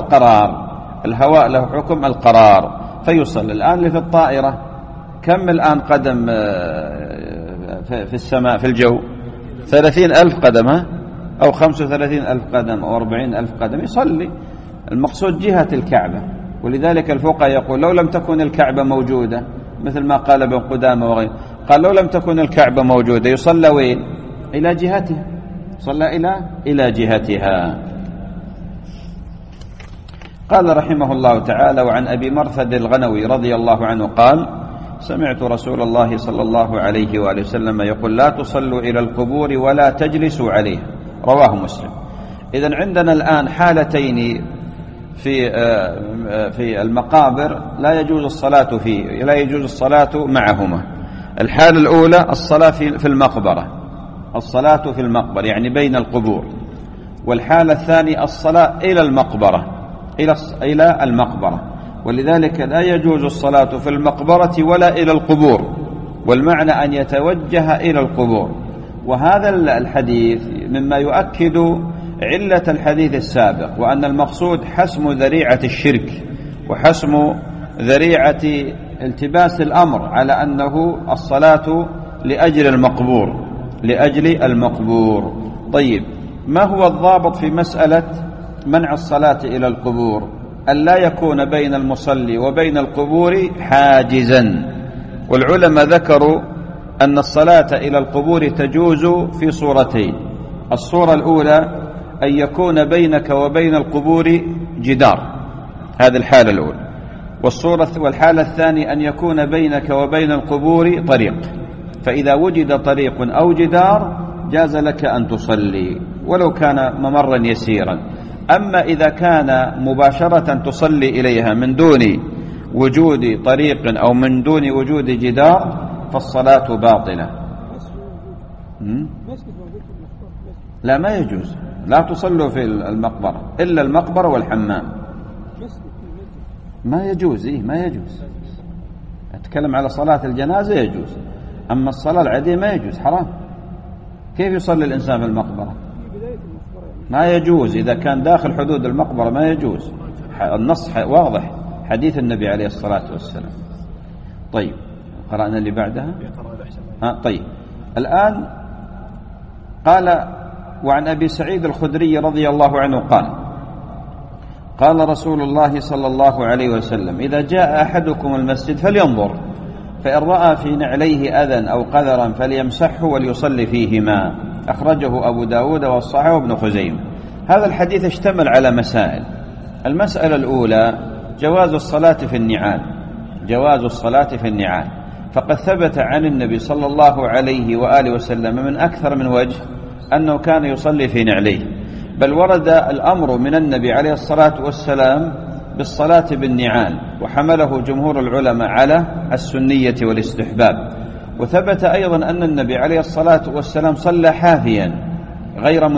القرار، فيصل. الآن اللي في الطائرة كم الآن قدم في السماء في الجو؟ 30,000 قدم أو 35,000 قدم أو 40,000 قدم، يصلي. المقصود جهة الكعبة. ولذلك الفقهاء يقول لو لم تكن الكعبة موجودة، مثل ما قال ابن قدامة وغيره، قال لو لم تكن الكعبة موجودة يصلى وين؟ إلى جهتها، صلى إلى جهتها. قال رحمه الله تعالى: وعن أبي مرثد الغنوي رضي الله عنه قال: سمعت رسول الله صلى الله عليه وآله وسلم يقول: لا تصلوا إلى القبور ولا تجلسوا عليها، رواه مسلم. إذن عندنا الآن حالتين في المقابر لا يجوز الصلاة معهما. الحالة الأولى الصلاة في المقبرة، يعني بين القبور. والحالة الثانية الصلاة إلى المقبرة. ولذلك لا يجوز الصلاة في المقبرة ولا إلى القبور، والمعنى أن يتوجه إلى القبور. وهذا الحديث مما يؤكد علة الحديث السابق، وأن المقصود حسم ذريعة الشرك وحسم ذريعة التباس الأمر على أنه الصلاة لأجل المقبور. طيب، ما هو الضابط في مسألة منع الصلاة إلى القبور؟ أن لا يكون بين المصلي وبين القبور حاجزا. والعلماء ذكروا أن الصلاة إلى القبور تجوز في صورتين: الصورة الأولى أن يكون بينك وبين القبور جدار، هذه الحالة الأولى. والحالة الثانية أن يكون بينك وبين القبور طريق، فإذا وجد طريق أو جدار جاز لك أن تصلي ولو كان ممرا يسيرا. أما إذا كان مباشرة تصلي إليها من دون وجود طريق أو من دون وجود جدار فالصلاة باطلة. لا، ما يجوز، لا تصلوا في المقبرة إلا المقبرة والحمام. ما يجوز. أتكلم على صلاة الجنازة يجوز، أما الصلاة العادية ما يجوز، حرام. كيف يصلي الإنسان في المقبرة؟ ما يجوز. إذا كان داخل حدود المقبرة ما يجوز، النص واضح، حديث النبي عليه الصلاة والسلام. طيب، قرأنا اللي بعدها. طيب، الآن قال: وعن أبي سعيد الخدري رضي الله عنه قال: قال رسول الله صلى الله عليه وسلم: إذا جاء أحدكم المسجد فلينظر، فإن رأى في نعليه أذى أو قذرا فليمسحه وليصلي فيهما. أخرجه أبو داود والصحيح ابن خزيمة. هذا الحديث اشتمل على مسائل. المسألة الأولى جواز الصلاة في النعال، فقد ثبت عن النبي صلى الله عليه وآله وسلم من أكثر من وجه أنه كان يصلي في نعليه، بل ورد الأمر من النبي عليه الصلاة والسلام بالصلاة بالنعال، وحمله جمهور العلماء على السنية والاستحباب. وثبت أيضا أن النبي عليه الصلاة والسلام صلى حافيا غير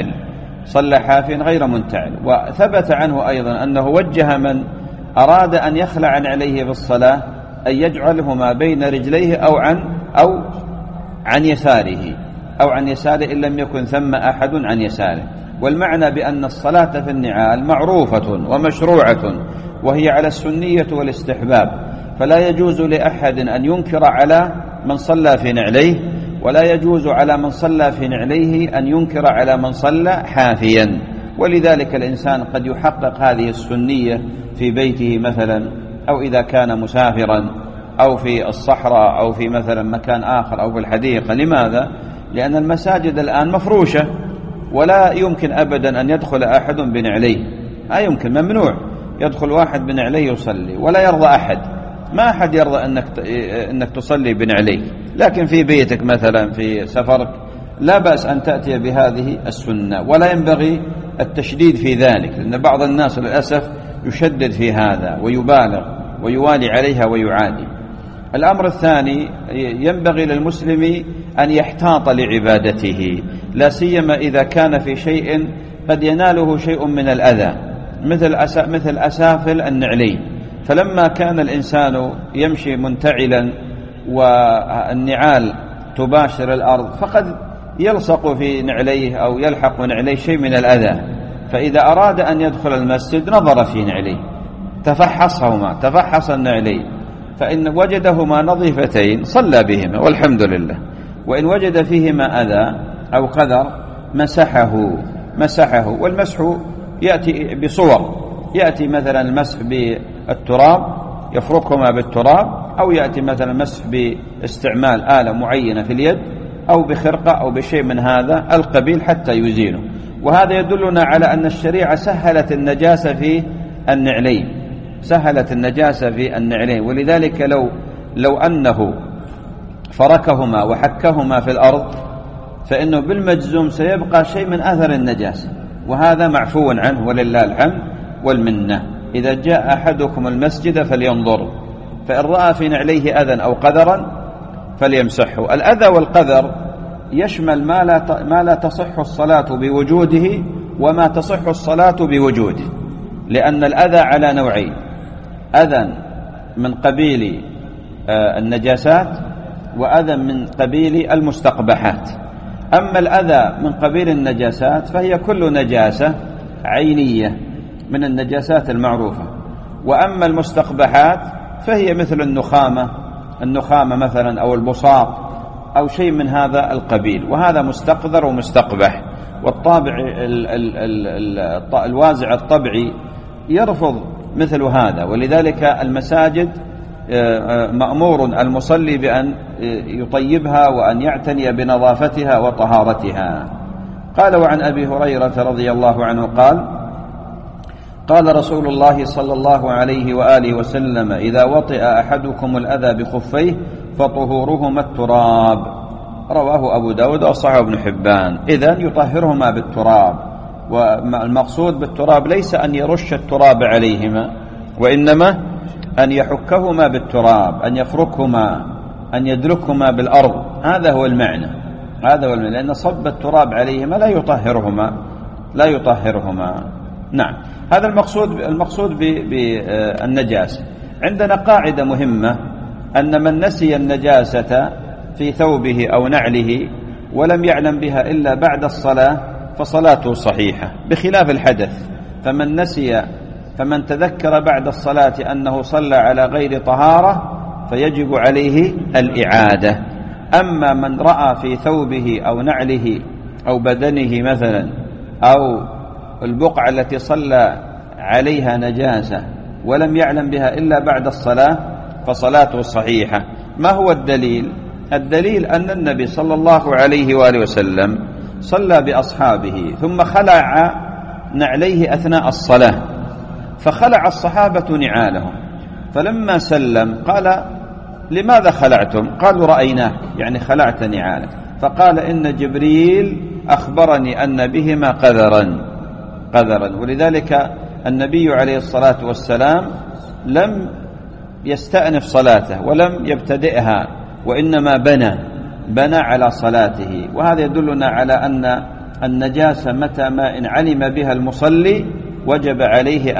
منتعل. وثبت عنه أيضا أنه وجه من أراد أن يخلع عليه في الصلاة أن يجعلهما بين رجليه أو عن أو عن يساره أو عن يساره إن لم يكن ثم أحد عن يساره. والمعنى بأن الصلاة في النعال معروفة ومشروعة، وهي على السنية والاستحباب، فلا يجوز لأحد أن ينكر على من صلى في نعليه، ولا يجوز على من صلى في نعليه أن ينكر على من صلى حافيا. ولذلك الإنسان قد يحقق هذه السنية في بيته مثلا، أو إذا كان مسافرا، أو في الصحراء، أو في مثلا مكان آخر، أو في الحديقة. لماذا؟ لأن المساجد الآن مفروشة، ولا يمكن أبدا أن يدخل أحد بنعليه، لا يمكن، ممنوع يدخل واحد بنعليه يصلي، ولا يرضى أحد، ما أحد يرضى أنك تصلي بنعليه. لكن في بيتك مثلا في سفرك لا بأس أن تأتي بهذه السنة، ولا ينبغي التشديد في ذلك، لأن بعض الناس للأسف يشدد في هذا ويبالغ ويوالي عليها ويعادي. الأمر الثاني، ينبغي للمسلم أن يحتاط لعبادته، لا سيما إذا كان في شيء قد يناله شيء من الأذى، مثل أسافل النعلين. فلما كان الإنسان يمشي منتعلا والنعال تباشر الأرض، فقد يلصق في نعليه أو يلحق نعليه شيء من الأذى، فإذا أراد أن يدخل المسجد نظر في نعليه، تفحص النعلين، فإن وجدهما نظيفتين صلى بهما والحمد لله، وإن وجد فيهما أذى أو قذر مسحه. والمسح يأتي بصور، يأتي مثلا المسح بالتراب يفركهما بالتراب، أو يأتي مثلا المسح باستعمال آلة معينة في اليد، أو بخرقة أو بشيء من هذا القبيل حتى يزيله. وهذا يدلنا على أن الشريعة سهلت النجاسة في النعلين، ولذلك لو أنه فركهما وحكهما في الأرض فإنه بالمجزوم سيبقى شيء من أثر النجاسة، وهذا معفو عنه ولله الحمد والمنة. إذا جاء أحدكم المسجد فلينظر، فإن رأى في نعليه أذى أو قذرا فليمسحه. الأذى والقذر يشمل ما لا تصح الصلاة بوجوده وما تصح الصلاة بوجوده، لأن الأذى على نوعين: أذى من قبيل النجاسات، وأذى من قبيل المستقبحات. أما الأذى من قبيل النجاسات فهي كل نجاسة عينية من النجاسات المعروفة، وأما المستقبحات فهي مثل النخامة مثلا، أو البصاق، أو شيء من هذا القبيل، وهذا مستقذر ومستقبح. والطابع الوازع الطبعي يرفض مثل هذا، ولذلك المساجد مأمور المصلي بأن يطيبها وأن يعتني بنظافتها وطهارتها. قال: وعن أبي هريرة رضي الله عنه قال رسول الله صلى الله عليه وآله وسلم: إذا وطئ أحدكم الأذى بخفيه فطهورهما التراب. رواه أبو داود وصححه ابن حبان. إذن يطهرهما بالتراب، والمقصود بالتراب ليس أن يرش التراب عليهما، وإنما أن يحكهما بالتراب، أن يفركهما، أن يدلكهما بالأرض. هذا هو المعنى، لأن صب التراب عليهما لا يطهرهما. نعم، هذا المقصود بالنجاسة. عندنا قاعدة مهمة، أن من نسي النجاسة في ثوبه أو نعله ولم يعلم بها إلا بعد الصلاة فصلاته صحيحة، بخلاف الحدث. فمن تذكر بعد الصلاة أنه صلى على غير طهارة فيجب عليه الإعادة. أما من رأى في ثوبه أو نعله أو بدنه مثلا أو البقعة التي صلى عليها نجاسة ولم يعلم بها إلا بعد الصلاة فصلاته صحيحة. ما هو الدليل؟ الدليل أن النبي صلى الله عليه وآله وسلم صلى بأصحابه ثم خلع نعليه أثناء الصلاة، فخلع الصحابة نعالهم، فلما سلم قال: لماذا خلعتم؟ قالوا: رأيناك، يعني خلعت نعالك. فقال: إن جبريل أخبرني أن بهما قذرا. ولذلك النبي عليه الصلاة والسلام لم يستأنف صلاته ولم يبتدئها، وإنما بنى على صلاته. وهذا يدلنا على أن النجاسة متى ما إن علم بها المصلي وجب عليه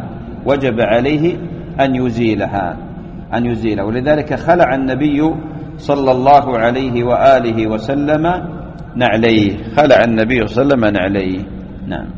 أن يزيلها. ولذلك خلع النبي صلى الله عليه وآله وسلم نعليه، خلع النبي صلى الله عليه وسلم نعليه. نعم.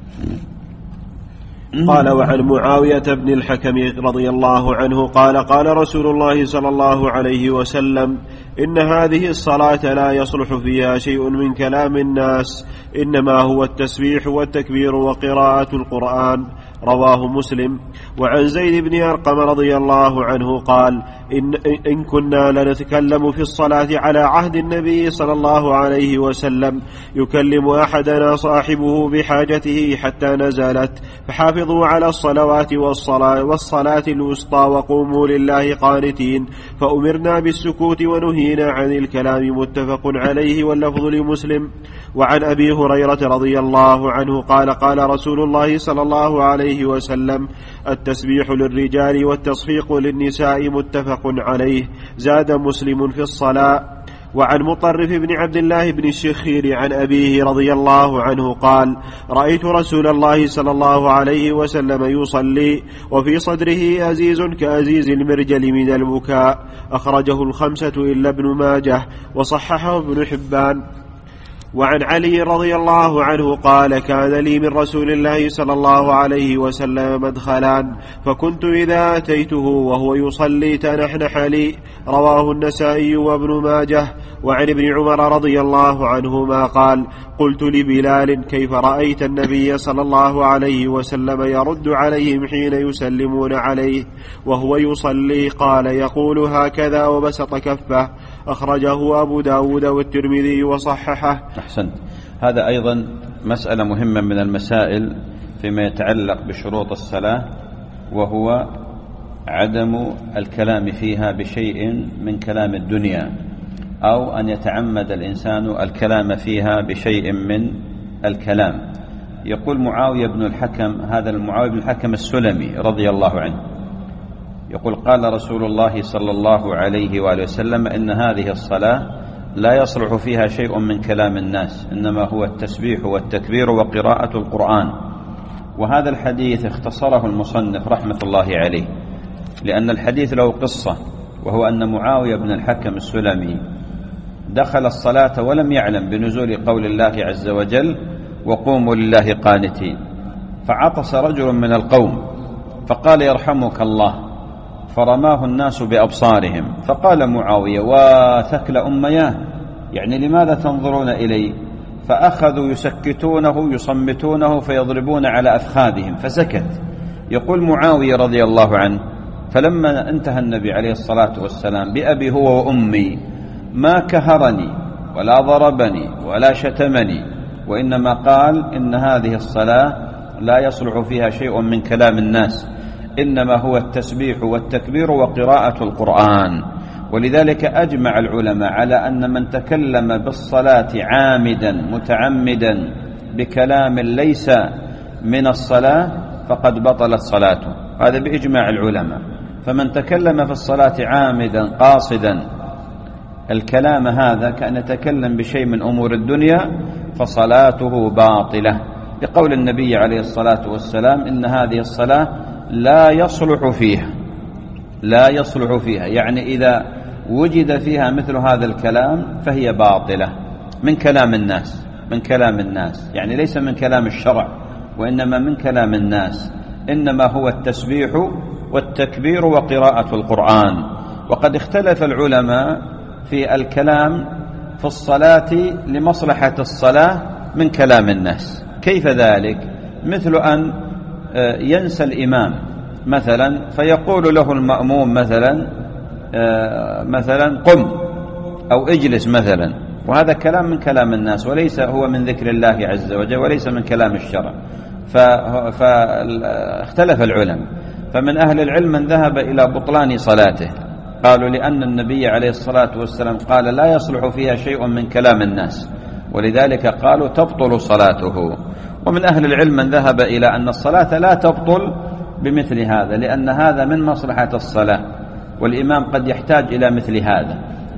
قال: وعن معاوية بن الحكم رضي الله عنه قال: قال رسول الله صلى الله عليه وسلم: إن هذه الصلاة لا يصلح فيها شيء من كلام الناس، إنما هو التسبيح والتكبير وقراءة القرآن. رواه مسلم. وعن زيد بن أرقم رضي الله عنه قال: إن كنا لنتكلم في الصلاة على عهد النبي صلى الله عليه وسلم يكلم أحدنا صاحبه بحاجته حتى نزلت: فحافظوا على الصلوات والصلاة الوسطى وقوموا لله قانتين، فأمرنا بالسكوت ونهينا عن الكلام. متفق عليه واللفظ لمسلم. وعن أبي هريرة رضي الله عنه قال: قال رسول الله صلى الله عليه وسلم: التسبيح للرجال والتصفيق للنساء. متفق عليه. زاد مسلم في الصلاة. وعن مطرف بن عبد الله بن الشخير عن أبيه رضي الله عنه قال: رأيت رسول الله صلى الله عليه وسلم يصلي وفي صدره أزيز كأزيز المرجل من البكاء. أخرجه الخمسة إلا ابن ماجه وصححه ابن حبان. وعن علي رضي الله عنه قال: كان لي من رسول الله صلى الله عليه وسلم مدخلان، فكنت إذا أتيته وهو يصلي تنحنح لي. رواه النسائي وابن ماجه. وعن ابن عمر رضي الله عنهما قال: قلت لبلال: كيف رأيت النبي صلى الله عليه وسلم يرد عليهم حين يسلمون عليه وهو يصلي؟ قال: يقول هكذا وبسط كفه. أخرجه أبو داود والترمذي وصححه. أحسنت. هذا أيضا مسألة مهمة من المسائل فيما يتعلق بشروط الصلاة، وهو عدم الكلام فيها بشيء من كلام الدنيا، أو أن يتعمد الإنسان الكلام فيها بشيء من الكلام. يقول معاوية بن الحكم، هذا المعاوية بن الحكم السلمي رضي الله عنه، يقول: قال رسول الله صلى الله عليه وآله وسلم: إن هذه الصلاة لا يصلح فيها شيء من كلام الناس، إنما هو التسبيح والتكبير وقراءة القرآن. وهذا الحديث اختصره المصنف رحمة الله عليه، لأن الحديث له قصة، وهو أن معاوية بن الحكم السلمي دخل الصلاة ولم يعلم بنزول قول الله عز وجل: وقوموا لله قانتين، فعطس رجل من القوم فقال: يرحمك الله، فرماه الناس بأبصارهم، فقال معاوية: وثكل أمياه، يعني لماذا تنظرون إلي؟ فأخذوا يسكتونه يصمتونه فيضربون على أفخاذهم فسكت. يقول معاوية رضي الله عنه: فلما انتهى النبي عليه الصلاة والسلام بأبي هو وأمي ما كهرني ولا ضربني ولا شتمني، وإنما قال: إن هذه الصلاة لا يصلح فيها شيء من كلام الناس، إنما هو التسبيح والتكبير وقراءة القرآن. ولذلك أجمع العلماء على أن من تكلم بالصلاة عامدا متعمدا بكلام ليس من الصلاة فقد بطلت صلاته، هذا بإجماع العلماء. فمن تكلم في الصلاة عامدا قاصدا الكلام هذا كأن يتكلم بشيء من أمور الدنيا فصلاته باطلة، لقول النبي عليه الصلاة والسلام: إن هذه الصلاة لا يصلح فيها، يعني إذا وجد فيها مثل هذا الكلام فهي باطلة من كلام الناس، يعني ليس من كلام الشرع وإنما من كلام الناس، إنما هو التسبيح والتكبير وقراءة القرآن. وقد اختلف العلماء في الكلام في الصلاة لمصلحة الصلاة من كلام الناس. كيف ذلك؟ مثل أن ينسى الإمام مثلا فيقول له المأموم مثلا قم أو اجلس مثلا، وهذا كلام من كلام الناس وليس هو من ذكر الله عز وجل وليس من كلام الشرع. فاختلف العلماء، فمن أهل العلم من ذهب إلى بطلان صلاته، قالوا لأن النبي عليه الصلاة والسلام قال: لا يصلح فيها شيء من كلام الناس، ولذلك قالوا تبطل صلاته. ومن أهل العلم من ذهب إلى أن الصلاة لا تبطل بمثل هذا، لأن هذا من مصلحة الصلاة والإمام قد يحتاج إلى مثل هذا.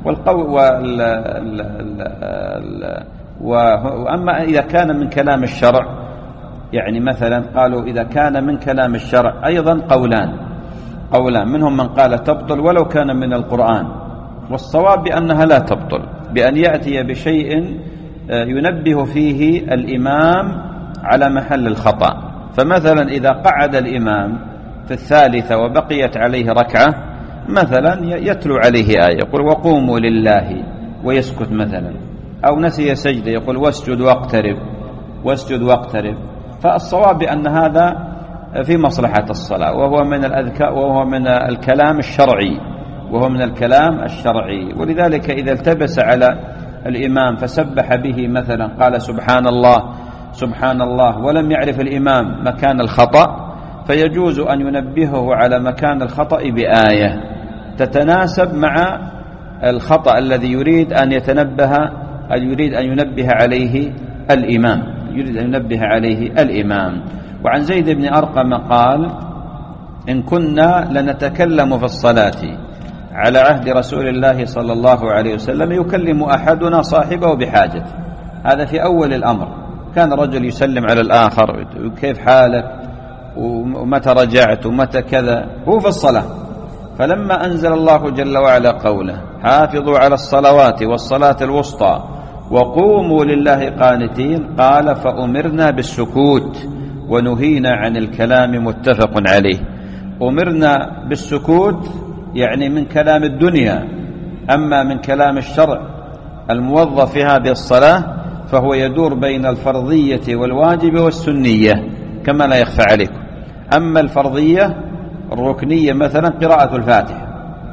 وأما إذا كان من كلام الشرع، يعني مثلا قالوا إذا كان من كلام الشرع أيضا قولان، منهم من قال تبطل ولو كان من القرآن، والصواب بأنها لا تبطل، بأن يأتي بشيء ينبه فيه الإمام على محل الخطأ. فمثلا إذا قعد الإمام في الثالثة وبقيت عليه ركعة مثلا يتلو عليه آية يقول وقوموا لله ويسكت مثلا، أو نسي سجدة يقول واسجد واقترب واسجد واقترب، فالصواب بأن هذا في مصلحة الصلاة، وهو من الأذكار وهو من الكلام الشرعي ولذلك إذا التبس على الإمام فسبح به مثلا قال سبحان الله ولم يعرف الإمام مكان الخطأ، فيجوز أن ينبهه على مكان الخطأ بآية تتناسب مع الخطأ الذي يريد أن ينبه عليه الإمام. وعن زيد بن أرقم قال إن كنا لنتكلم في الصلاة على عهد رسول الله صلى الله عليه وسلم يكلم أحدنا صاحبه بحاجة. هذا في أول الأمر، كان رجل يسلم على الآخر كيف حالك ومتى رجعت ومتى كذا، هو في الصلاة. فلما أنزل الله جل وعلا قوله حافظوا على الصلوات والصلاة الوسطى وقوموا لله قانتين، قال فأمرنا بالسكوت ونهينا عن الكلام، متفق عليه. أمرنا بالسكوت يعني من كلام الدنيا، أما من كلام الشرع الموظف في هذه الصلاة فهو يدور بين الفرضية والواجب والسنية كما لا يخفى عليكم. أما الفرضية الركنية مثلا قراءة الفاتحة،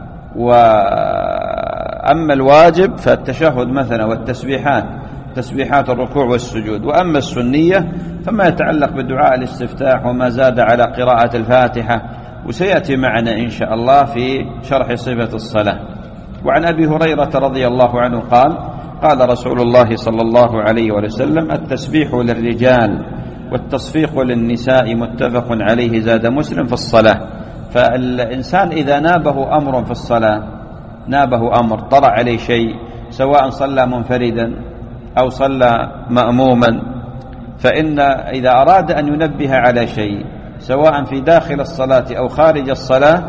وأما الواجب فالتشهد مثلا والتسبيحات، تسبيحات الركوع والسجود. وأما السنية فما يتعلق بدعاء الاستفتاح وما زاد على قراءة الفاتحة، وسيأتي معنا إن شاء الله في شرح صفة الصلاة. وعن أبي هريرة رضي الله عنه قال قال رسول الله صلى الله عليه وسلم التسبيح للرجال والتصفيق للنساء، متفق عليه. زاد مسلم في الصلاة. فالإنسان إذا نابه أمر في الصلاة، نابه أمر طرأ عليه شيء، سواء صلى منفردا أو صلى مأموما، فإن إذا أراد أن ينبه على شيء سواء في داخل الصلاة أو خارج الصلاة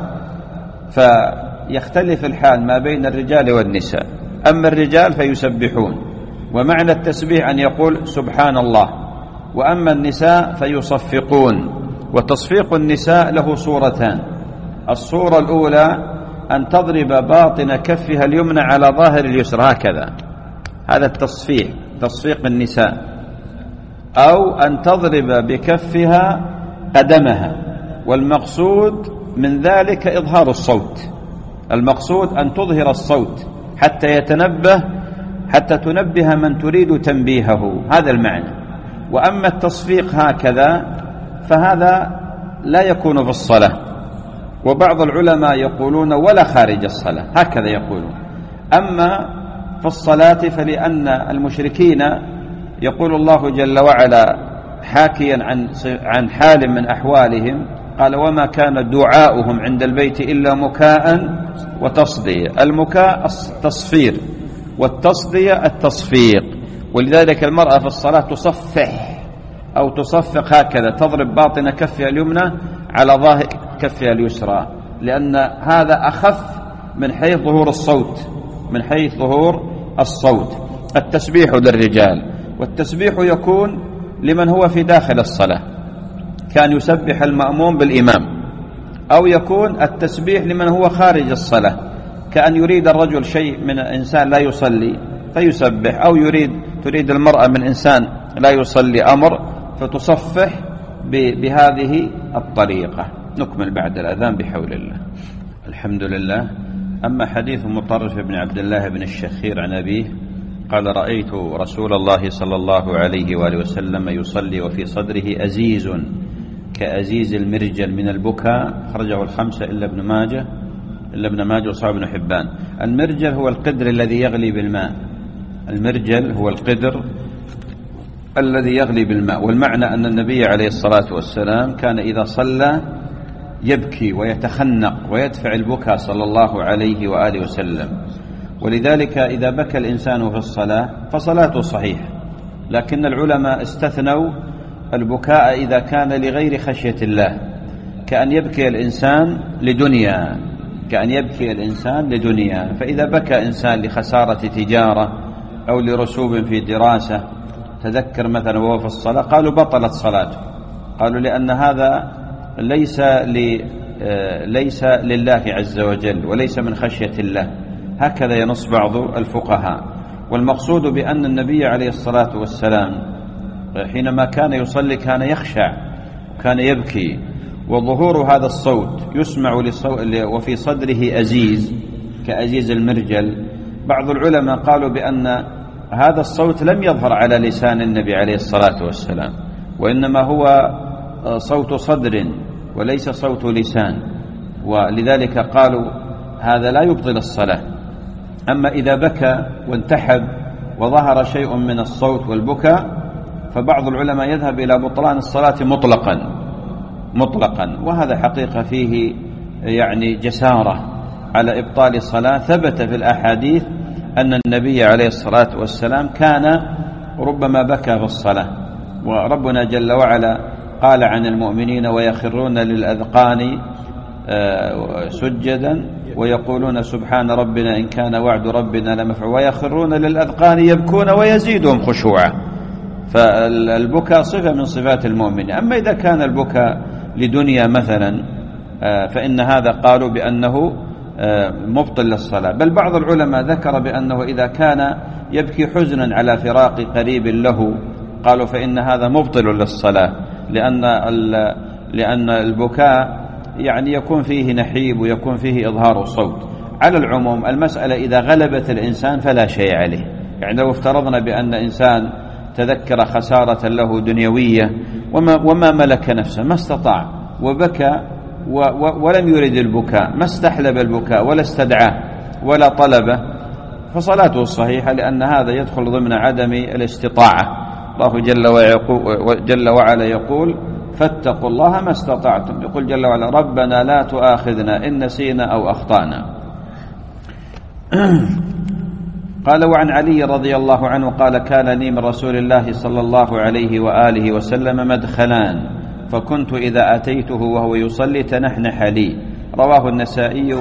فيختلف الحال ما بين الرجال والنساء. أما الرجال فيسبحون، ومعنى التسبيح أن يقول سبحان الله، وأما النساء فيصفقون. وتصفيق النساء له صورتان: الصورة الأولى أن تضرب باطن كفها اليمنى على ظاهر اليسرى هكذا، هذا التصفيق، تصفيق النساء. أو أن تضرب بكفها قدمها، والمقصود من ذلك إظهار الصوت، المقصود أن تظهر الصوت حتى تنبه من تريد تنبيهه، هذا المعنى. وأما التصفيق هكذا فهذا لا يكون في الصلاة، وبعض العلماء يقولون ولا خارج الصلاة، هكذا يقولون. أما في الصلاة فلأن المشركين يقول الله جل وعلا حاكيا عن حال من أحوالهم قال وما كان دعاؤهم عند البيت إلا مكاء وتصدية. المكاء التصفير والتصدية التصفيق، ولذلك المرأة في الصلاة تصفح أو تصفق هكذا، تضرب باطن كفها اليمنى على ظاهر كفها اليسرى، لأن هذا أخف من حيث ظهور الصوت. التسبيح للرجال، والتسبيح يكون لمن هو في داخل الصلاة، كان يسبح المأموم بالإمام، أو يكون التسبيح لمن هو خارج الصلاة، كأن يريد الرجل شيء من إنسان لا يصلي فيسبح، أو تريد المرأة من إنسان لا يصلي أمر فتصفح بهذه الطريقة. نكمل بعد الأذان بحول الله. الحمد لله. أما حديث مطرف بن عبد الله بن الشخير عن أبيه قال رأيت رسول الله صلى الله عليه وآله وسلم يصلي وفي صدره أزيز كأزيز المرجل من البكاء، خرجه الخمسة إلا ابن ماجه وصحابه ابن حبان. المرجل هو القدر الذي يغلي بالماء، المرجل هو القدر الذي يغلي بالماء. والمعنى أن النبي عليه الصلاة والسلام كان إذا صلى يبكي ويتخنق ويدفع البكاء صلى الله عليه وآله وسلم. ولذلك إذا بكى الإنسان في الصلاة فصلاته صحيحة، لكن العلماء استثنوا البكاء إذا كان لغير خشية الله، كأن يبكي الإنسان لدنيا، كأن يبكي الإنسان لدنيا. فإذا بكى إنسان لخسارة تجارة أو لرسوب في دراسة، تذكر مثلا وهو في الصلاة، قالوا بطلت صلاته، قالوا لأن هذا ليس لله عز وجل وليس من خشية الله. هكذا ينص بعض الفقهاء. والمقصود بأن النبي عليه الصلاة والسلام حينما كان يصلي كان يخشع، كان يبكي، وظهور هذا الصوت يسمع وفي صدره أزيز كأزيز المرجل. بعض العلماء قالوا بأن هذا الصوت لم يظهر على لسان النبي عليه الصلاة والسلام، وإنما هو صوت صدر وليس صوت لسان، ولذلك قالوا هذا لا يبطل الصلاة. أما إذا بكى وانتحب وظهر شيء من الصوت والبكاء، فبعض العلماء يذهب إلى بطلان الصلاة مطلقا، وهذا حقيقة فيه يعني جسارة على إبطال الصلاة. ثبت في الأحاديث أن النبي عليه الصلاة والسلام كان ربما بكى في الصلاة، وربنا جل وعلا قال عن المؤمنين ويخرون للأذقان سجدا ويقولون سبحان ربنا إن كان وعد ربنا لمفعول، ويخرون للأذقان يبكون ويزيدهم خشوعا. فالبكاء صفة من صفات المؤمن. أما إذا كان البكاء لدنيا مثلا فإن هذا قالوا بأنه مبطل للصلاة. بل بعض العلماء ذكر بأنه إذا كان يبكي حزنا على فراق قريب له، قالوا فإن هذا مبطل للصلاة، لأن البكاء يعني يكون فيه نحيب ويكون فيه إظهار الصوت. على العموم المسألة إذا غلبت الإنسان فلا شيء عليه. يعني لو افترضنا بأن إنسان تذكر خسارة له دنيوية وما ملك نفسه، ما استطاع، وبكى ولم يرد البكاء، ما استحلب البكاء ولا استدعاه ولا طلبه، فصلاته صحيحة، لأن هذا يدخل ضمن عدم الاستطاعة. الله جل وعلا يقول فاتقوا الله ما استطعتم. يقول جل وعلا ربنا لا تؤاخذنا إن نسينا أو أخطأنا. قال وعن علي رضي الله عنه قال كان لي من رسول الله صلى الله عليه وآله وسلم مدخلان، فكنت إذا أتيته وهو يصلي تنحنح لي. رواه النسائي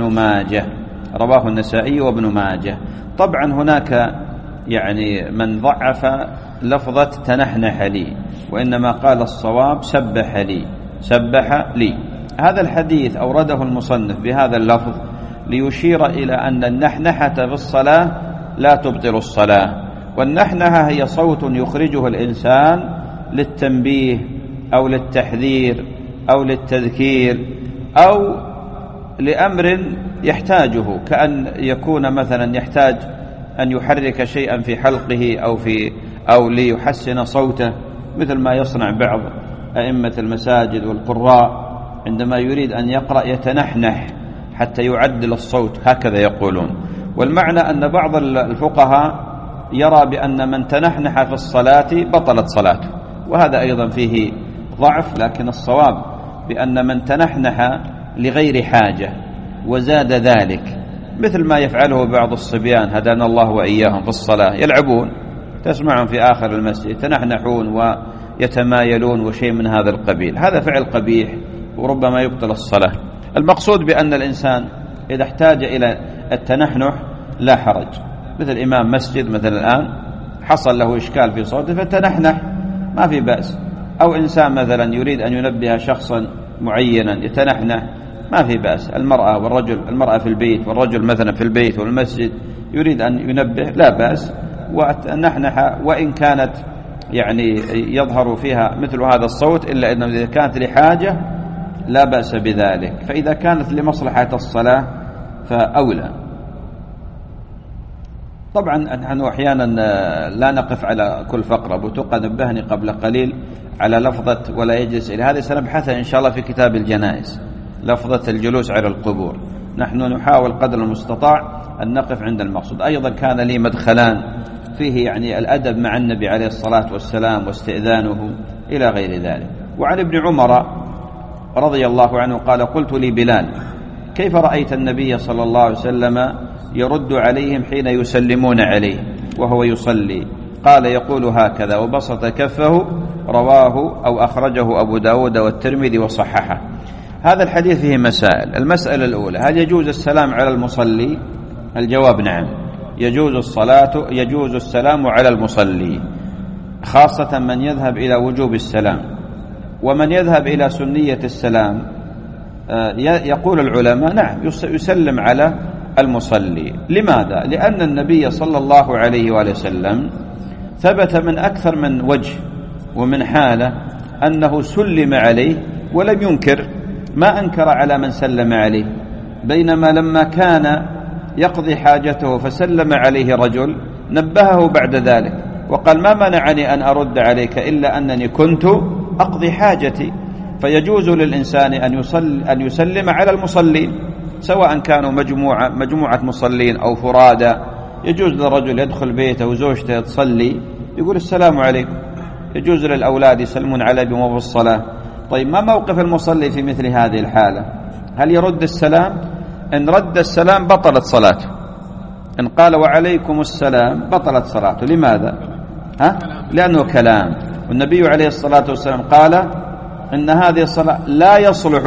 وابن ماجه. طبعا هناك يعني من ضعف لفظة تنحنح لي، وإنما قال الصواب سبح لي. هذا الحديث أورده المصنف بهذا اللفظ ليشير إلى أن النحنحة في الصلاة لا تبطل الصلاة. والنحنحة هي صوت يخرجه الإنسان للتنبيه أو للتحذير أو للتذكير أو لأمر يحتاجه، كأن يكون مثلا يحتاج أن يحرك شيئا في حلقه أو ليحسن صوته، مثل ما يصنع بعض أئمة المساجد والقراء عندما يريد أن يقرأ يتنحنح حتى يعدل الصوت، هكذا يقولون. والمعنى أن بعض الفقهاء يرى بأن من تنحنح في الصلاة بطلت صلاته، وهذا أيضا فيه ضعف، لكن الصواب بأن من تنحنح لغير حاجة وزاد ذلك، مثل ما يفعله بعض الصبيان هدانا الله وإياهم في الصلاة، يلعبون، تسمعهم في آخر المسجد يتنحنحون ويتمايلون وشيء من هذا القبيل، هذا فعل قبيح وربما يبطل الصلاة. المقصود بأن الإنسان إذا احتاج إلى التنحنح لا حرج، مثل إمام مسجد مثل الآن حصل له إشكال في صوته فتنحنح، ما في بأس. أو إنسان مثلا يريد أن ينبه شخصا معينا يتنحنح، ما في بأس. المرأة والرجل، المرأة في البيت والرجل مثلا في البيت والمسجد يريد أن ينبه، لا بأس. والنحنحة وإن كانت يعني يظهر فيها مثل هذا الصوت، إلا أنه إذا كانت لحاجة لا بأس بذلك، فإذا كانت لمصلحة الصلاة فأولى. طبعا نحن أحيانا لا نقف على كل فقرة. بوتوقع نبهني قبل قليل على لفظة ولا يجلس إلى، هذه سنبحثها إن شاء الله في كتاب الجنائز، لفظة الجلوس على القبور. نحن نحاول قدر المستطاع أن نقف عند المقصود. أيضا كان لي مدخلان فيه يعني الأدب مع النبي عليه الصلاة والسلام واستئذانه إلى غير ذلك. وعن ابن عمر رضي الله عنه قال قلت لي بلال كيف رأيت النبي صلى الله عليه وسلم يرد عليهم حين يسلمون عليه وهو يصلي؟ قال يقول هكذا وبسط كفه. رواه أو أخرجه أبو داود والترمذي وصححه. هذا الحديث فيه مسائل. المسألة الأولى: هل يجوز السلام على المصلي؟ الجواب نعم، يجوز السلام على المصلي، خاصة من يذهب إلى وجوب السلام. ومن يذهب إلى سنية السلام يقول العلماء نعم يسلم على المصلي. لماذا؟ لأن النبي صلى الله عليه وآله وسلم ثبت من أكثر من وجه ومن حالة أنه سلم عليه ولم ينكر، ما أنكر على من سلم عليه. بينما لما كان يقضي حاجته فسلم عليه رجل نبهه بعد ذلك وقال: ما منعني أن أرد عليك إلا أنني كنت أقضي حاجتي. فيجوز للإنسان أن يسلم على المصلين، سواء كانوا مجموعة مصلين أو فرادى. يجوز للرجل يدخل بيته وزوجته تصلي يقول: السلام عليكم. يجوز للأولاد يسلمون عليه بموضوع الصلاة. طيب، ما موقف المصلي في مثل هذه الحالة؟ هل يرد السلام؟ إن رد السلام بطلت صلاته. إن قال وعليكم السلام بطلت صلاته. لماذا؟ لأنه كلام، والنبي عليه الصلاة والسلام قال إن هذه الصلاة لا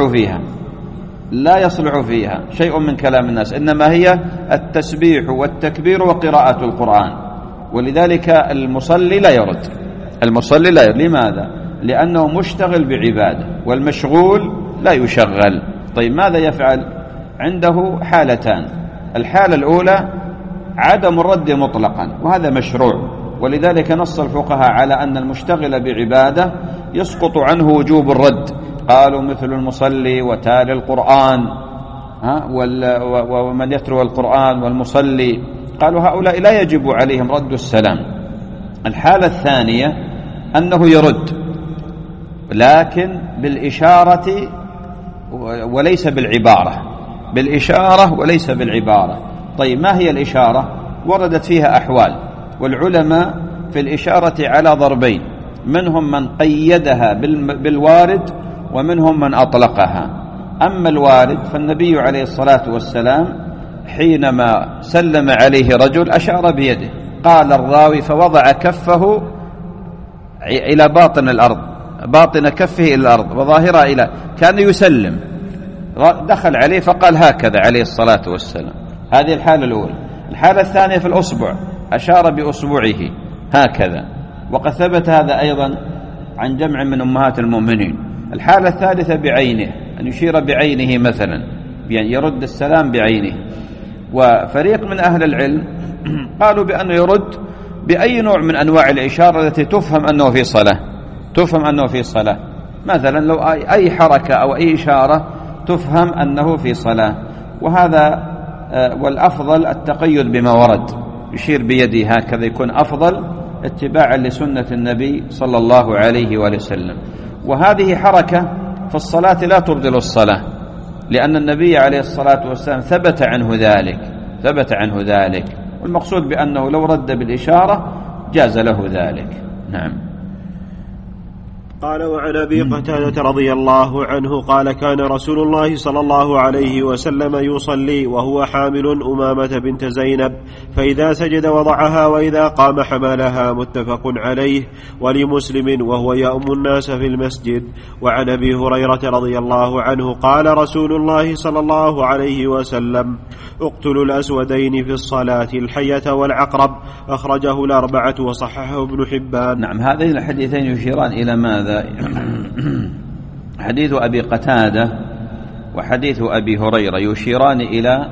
يصلح فيها شيء من كلام الناس، إنما هي التسبيح والتكبير وقراءة القرآن. ولذلك المصلي لا يرد. لماذا؟ لأنه مشتغل بعبادة، والمشغول لا يشغل. طيب، ماذا يفعل؟ عنده حالتان: الحالة الأولى عدم الرد مطلقا، وهذا مشروع، ولذلك نص الفقهاء على أن المشتغل بعبادة يسقط عنه وجوب الرد. قالوا مثل المصلي وتالي القرآن ومن يتلو القرآن والمصلي، قالوا هؤلاء لا يجب عليهم رد السلام. الحالة الثانية أنه يرد لكن بالإشارة وليس بالعبارة، بالإشارة وليس بالعبارة. طيب، ما هي الإشارة؟ وردت فيها أحوال، والعلماء في الإشارة على ضربين: منهم من قيدها بالوارد ومنهم من أطلقها. أما الوارد فالنبي عليه الصلاة والسلام حينما سلم عليه رجل أشار بيده، قال الراوي: فوضع كفه إلى باطن الأرض، باطن كفه إلى الأرض وظاهرها إلى، كان يسلم. دخل عليه فقال هكذا عليه الصلاة والسلام. هذه الحالة الأولى. الحالة الثانية في الأصبع، أشار بأصبعه هكذا، وقد ثبت هذا أيضا عن جمع من أمهات المؤمنين. الحالة الثالثة بعينه، أن يشير بعينه مثلا، يعني يرد السلام بعينه. وفريق من أهل العلم قالوا بأنه يرد بأي نوع من أنواع الإشارة التي تفهم أنه في صلاة، مثلا لو أي حركة أو أي إشارة تفهم أنه في صلاة. وهذا والأفضل التقيد بما ورد، يشير بيده هكذا يكون أفضل اتباعا لسنة النبي صلى الله عليه وسلم. وهذه حركة في الصلاة لا تبطل الصلاة، لأن النبي عليه الصلاة والسلام ثبت عنه ذلك، والمقصود بأنه لو رد بالإشارة جاز له ذلك. نعم. قال: وعن أبي قتادة رضي الله عنه قال: كان رسول الله صلى الله عليه وسلم يصلي وهو حامل أمامة بنت زينب، فإذا سجد وضعها وإذا قام حملها، متفق عليه. ولمسلم: وهو يؤم الناس في المسجد. وعن أبي هريرة رضي الله عنه قال رسول الله صلى الله عليه وسلم: اقتلوا الأسودين في الصلاة، الحية والعقرب. أخرجه الأربعة وصححه ابن حبان. نعم، هذين الحديثين يشيران إلى ماذا؟ حديث أبي قتادة وحديث أبي هريرة يشيران إلى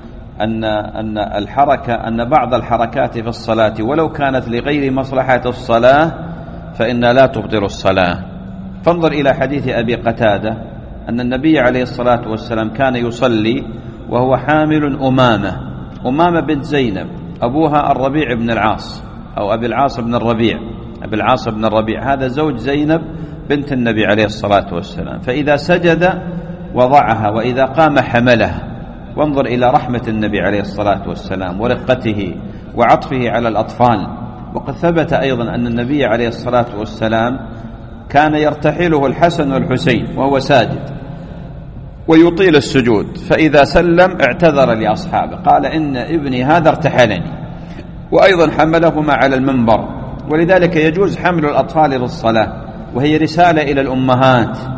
أن بعض الحركات في الصلاة ولو كانت لغير مصلحة الصلاة فإنها لا تبطل الصلاة. فانظر إلى حديث أبي قتادة أن النبي عليه الصلاة والسلام كان يصلي وهو حامل أمامة بنت زينب، أبوها الربيع بن العاص أو أبي العاص بن الربيع، هذا زوج زينب بنت النبي عليه الصلاة والسلام. فإذا سجد وضعها وإذا قام حملها. وانظر إلى رحمة النبي عليه الصلاة والسلام ورقته وعطفه على الأطفال. وقد ثبت أيضا أن النبي عليه الصلاة والسلام كان يرتحله الحسن والحسين وهو ساجد ويطيل السجود، فإذا سلم اعتذر لأصحابه قال: إن ابني هذا ارتحلني، وأيضا حملهما على المنبر. ولذلك يجوز حمل الأطفال للصلاة، وهي رسالة إلى الأمهات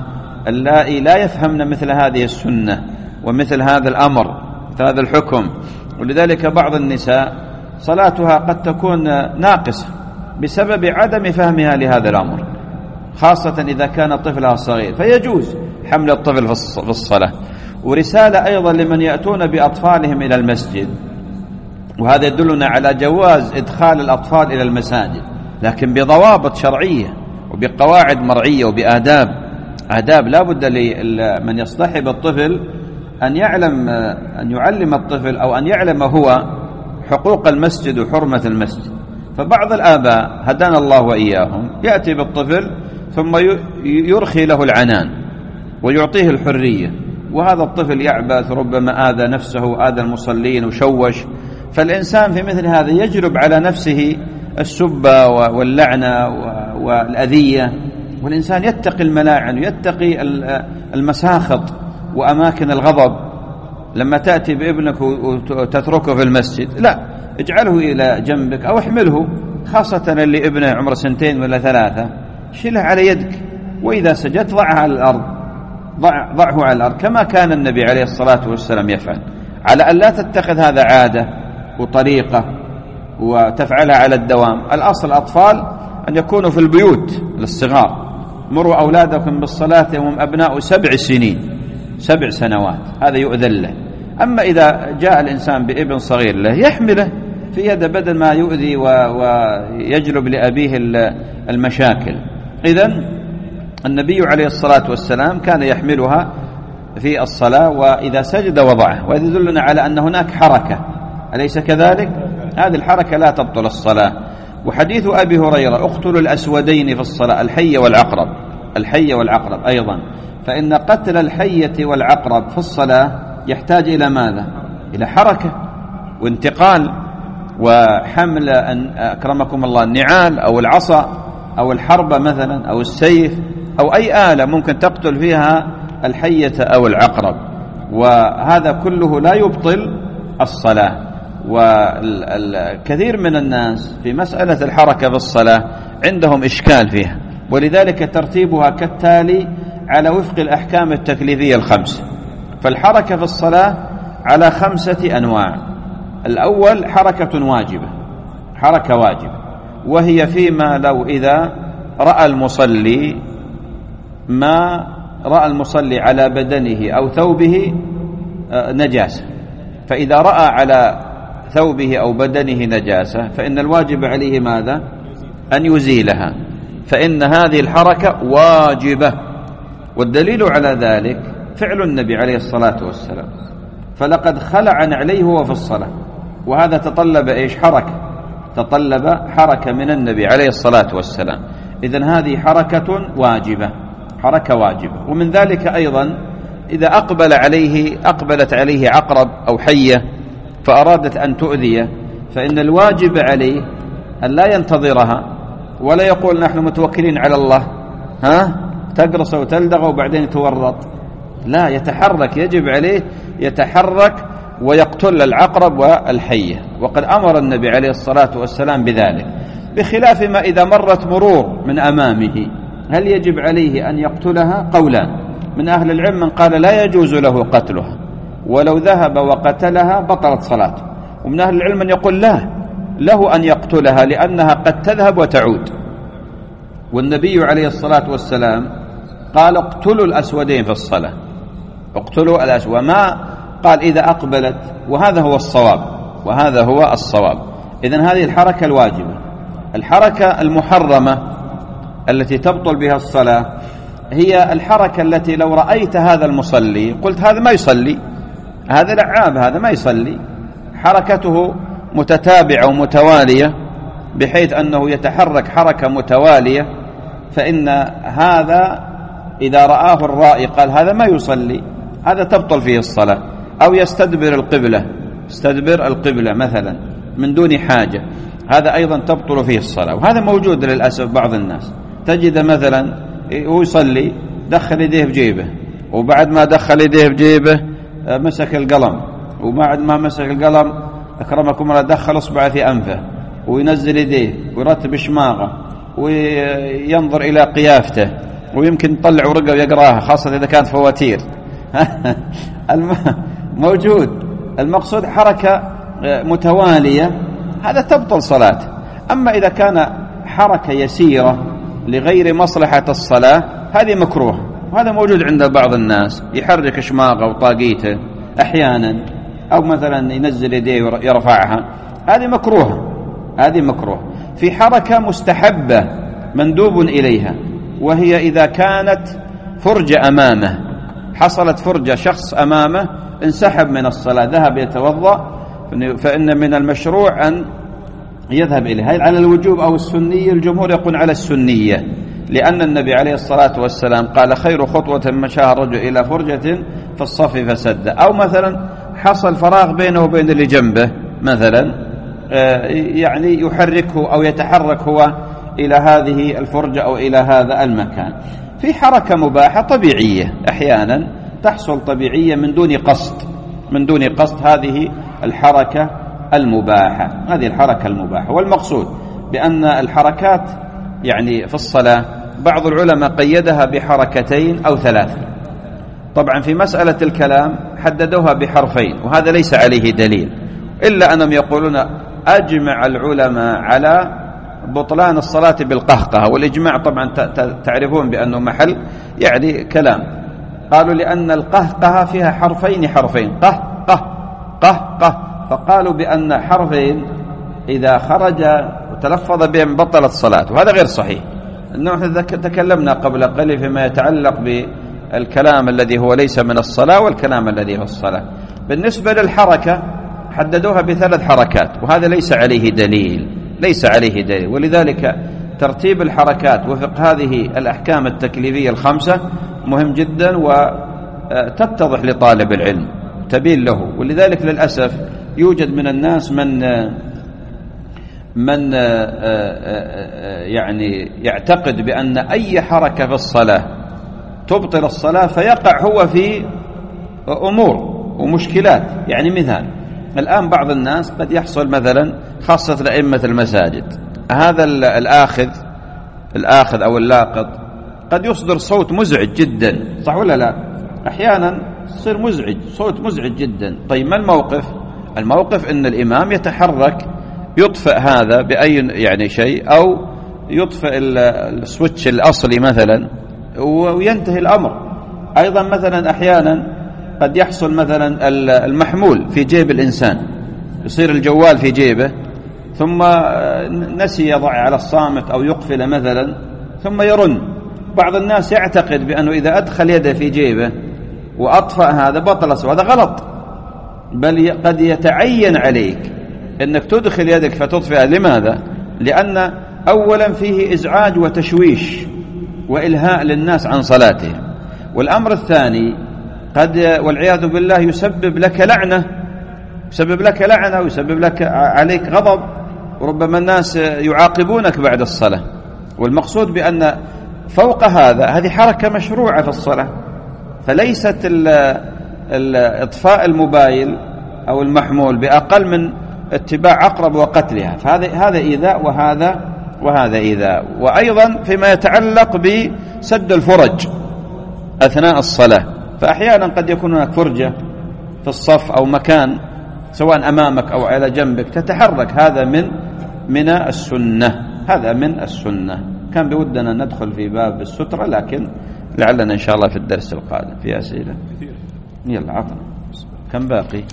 اللائي لا يفهمن مثل هذه السنة ومثل هذا الأمر مثل هذا الحكم. ولذلك بعض النساء صلاتها قد تكون ناقصة بسبب عدم فهمها لهذا الأمر، خاصة إذا كان طفلها صغير، فيجوز حمل الطفل في الصلاة. ورسالة أيضا لمن يأتون بأطفالهم إلى المسجد، وهذا يدلنا على جواز إدخال الأطفال إلى المساجد، لكن بضوابط شرعية وبقواعد مرعية وبآداب لا بد لمن يصطحب الطفل أن يعلم الطفل أو أن يعلم هو حقوق المسجد وحرمة المسجد. فبعض الآباء هدانا الله وإياهم يأتي بالطفل ثم يرخي له العنان ويعطيه الحرية، وهذا الطفل يعبث، ربما آذى نفسه آذى المصلين وشوش. فالإنسان في مثل هذا يجلب على نفسه السبة واللعنة والأذية، والإنسان يتقي الملاعن ويتقي المساخط وأماكن الغضب. لما تأتي بابنك وتتركه في المسجد، لا، اجعله إلى جنبك أو احمله، خاصة اللي ابنه عمره 2 ولا 3، شيله على يدك، وإذا سجدت ضعه على الأرض، ضعه على الأرض كما كان النبي عليه الصلاة والسلام يفعل، على أن لا تتخذ هذا عادة وطريقة وتفعلها على الدوام. الأصل الأطفال أن يكونوا في البيوت للصغار. مروا أولادكم بالصلاة وهم أبناء 7 سنين 7 سنوات، هذا يؤذن له. أما إذا جاء الإنسان بابن صغير له يحمله في يده بدل ما يؤذي ويجلب لأبيه المشاكل. إذن النبي عليه الصلاة والسلام كان يحملها في الصلاة، وإذا سجد وضعه، وهذا يدلنا على أن هناك حركة، أليس كذلك؟ هذه الحركة لا تبطل الصلاة. وحديث أبي هريرة: اقتلوا الأسودين في الصلاة، الحية والعقرب أيضا، فإن قتل الحية والعقرب في الصلاة يحتاج إلى ماذا؟ إلى حركة وانتقال وحمل أكرمكم الله النعال أو العصا أو الحربة مثلا أو السيف أو أي آلة ممكن تقتل فيها الحية أو العقرب، وهذا كله لا يبطل الصلاة. والكثير من الناس في مسألة الحركة في الصلاة عندهم إشكال فيها، ولذلك ترتيبها كالتالي على وفق الأحكام التكليفية ال5. فالحركة في الصلاة على 5 أنواع. الأول حركة واجبة، حركة واجبة، وهي فيما لو إذا رأى المصلي على بدنه أو ثوبه نجاسة، فإذا رأى على ثوبه أو بدنه نجاسة فإن الواجب عليه ماذا؟ أن يزيلها، فإن هذه الحركة واجبة. والدليل على ذلك فعل النبي عليه الصلاة والسلام، فلقد خلع نعليه هو في الصلاة، وهذا تطلب إيش؟ تطلب حركة من النبي عليه الصلاة والسلام. إذن هذه حركة واجبة، حركة واجبة. ومن ذلك أيضا إذا أقبلت عليه عقرب أو حية فأرادت أن تؤذيه، فإن الواجب عليه أن لا ينتظرها ولا يقول نحن متوكلين على الله، تقرص وتلدغ وبعدين تورط، لا، يتحرك، يجب عليه يتحرك ويقتل العقرب والحية، وقد أمر النبي عليه الصلاة والسلام بذلك. بخلاف ما إذا مرت مرور من أمامه، هل يجب عليه أن يقتلها؟ قولان. من أهل العلم من قال لا يجوز له قتلها، ولو ذهب وقتلها بطلت صلاته. ومن أهل العلم من يقول لا، له أن يقتلها لأنها قد تذهب وتعود. والنبي عليه الصلاة والسلام قال اقتلوا الأسودين في الصلاة، اقتلوا الأسود، وما قال إذا أقبلت، وهذا هو الصواب. إذن هذه الحركة الواجبة. الحركة المحرمة التي تبطل بها الصلاة هي الحركة التي لو رأيت هذا المصلي قلت هذا ما يصلي، هذا لعاب، هذا ما يصلي، حركته متتابعة ومتوالية بحيث أنه يتحرك حركة متوالية، فإن هذا إذا رآه الرائي قال هذا ما يصلي، هذا تبطل فيه الصلاة. أو يستدبر القبلة مثلا من دون حاجة، هذا أيضا تبطل فيه الصلاة. وهذا موجود للأسف بعض الناس، تجد مثلا هو يصلي دخل يديه بجيبه، وبعد ما دخل يديه بجيبه مسك القلم، وبعد ما مسك القلم أكرمكم الله دخل إصبعه في أنفه، وينزل يديه ويرتب شماغه وينظر إلى قيافته ويمكن يطلع ورقة ويقراها، خاصة إذا كانت فواتير موجود. المقصود حركة متوالية، هذا تبطل صلاته. أما إذا كان حركة يسيرة لغير مصلحة الصلاة هذه مكروه، وهذا موجود عند بعض الناس، يحرك شماغه وطاقيته أحيانا، أو مثلا ينزل يديه ويرفعها، هذه مكروه. هذه مكروه. في حركة مستحبة مندوب إليها، وهي إذا كانت فرجة أمامه، حصلت فرجة شخص أمامه انسحب من الصلاة ذهب يتوضأ، فإن من المشروع أن يذهب إليه. هل على الوجوب أو السنية؟ الجمهور يقول على السنية، لأن النبي عليه الصلاة والسلام قال خير خطوة مشاها الرجل إلى فرجة في الصف فسد. أو مثلا حصل فراغ بينه وبين اللي جنبه مثلا، يعني يحركه أو يتحرك هو إلى هذه الفرجة أو إلى هذا المكان. في حركة مباحة طبيعية أحيانا تحصل طبيعية من دون قصد، من دون قصد، هذه الحركة المباحة، هذه الحركة المباحة. والمقصود بأن الحركات يعني في الصلاة بعض العلماء قيدها بحركتين أو ثلاثة. طبعا في مسألة الكلام حددوها بحرفين، وهذا ليس عليه دليل، إلا أنهم يقولون أجمع العلماء على بطلان الصلاة بالقهقه، والإجماع طبعا تعرفون بأنه محل يعني كلام. قالوا لأن القهقه فيها حرفين قه قه قه قه، فقالوا بأن حرفين إذا خرج وتلفظ بهم بطلت الصلاة، وهذا غير صحيح. إنه تكلمنا قبل قليل فيما يتعلق بالكلام الذي هو ليس من الصلاة والكلام الذي هو الصلاة. بالنسبة للحركة حددوها بثلاث حركات، وهذا ليس عليه دليل، ليس عليه دليل. ولذلك ترتيب الحركات وفق هذه الأحكام التكليفية الخمسة مهم جدا، وتتضح لطالب العلم تبين له. ولذلك للأسف يوجد من الناس من يعني يعتقد بأن أي حركة في الصلاة تبطل الصلاة، فيقع هو في أمور ومشكلات. يعني مثال الآن بعض الناس قد يحصل مثلا، خاصة لأئمة المساجد، هذا الآخذ أو اللاقط قد يصدر صوت مزعج جدا، صح ولا لا؟ أحيانا يصير مزعج، صوت مزعج جدا. طيب ما الموقف؟ الموقف أن الإمام يتحرك يطفئ هذا بأي يعني شيء، أو يطفئ السويتش الأصلي مثلا وينتهي الأمر. أيضا مثلا أحيانا قد يحصل مثلا المحمول في جيب الإنسان، يصير الجوال في جيبه ثم نسي يضع على الصامت أو يقفل مثلا ثم يرن. بعض الناس يعتقد بأنه إذا أدخل يده في جيبه وأطفأ هذا بطل، وهذا غلط. بل قد يتعين عليك أنك تدخل يدك فتطفئ. لماذا؟ لأن أولا فيه إزعاج وتشويش وإلهاء للناس عن صلاتهم. والأمر الثاني قد والعياذ بالله يسبب لك لعنة، ويسبب لك عليك غضب، وربما الناس يعاقبونك بعد الصلاة. والمقصود بأن فوق هذا هذه حركة مشروعة في الصلاة، فليست إطفاء الموبايل أو المحمول بأقل من اتباع عقرب وقتلها. فهذا إيذاء وهذا إيذاء. وأيضا فيما يتعلق بسد الفرج أثناء الصلاة، فأحيانا قد يكون هناك فرجة في الصف أو مكان سواء أمامك أو على جنبك تتحرك، هذا من السنة. كان بودنا ندخل في باب السترة، لكن لعلنا إن شاء الله في الدرس القادم. في أسئلة؟ يلا عطنا. كم باقي؟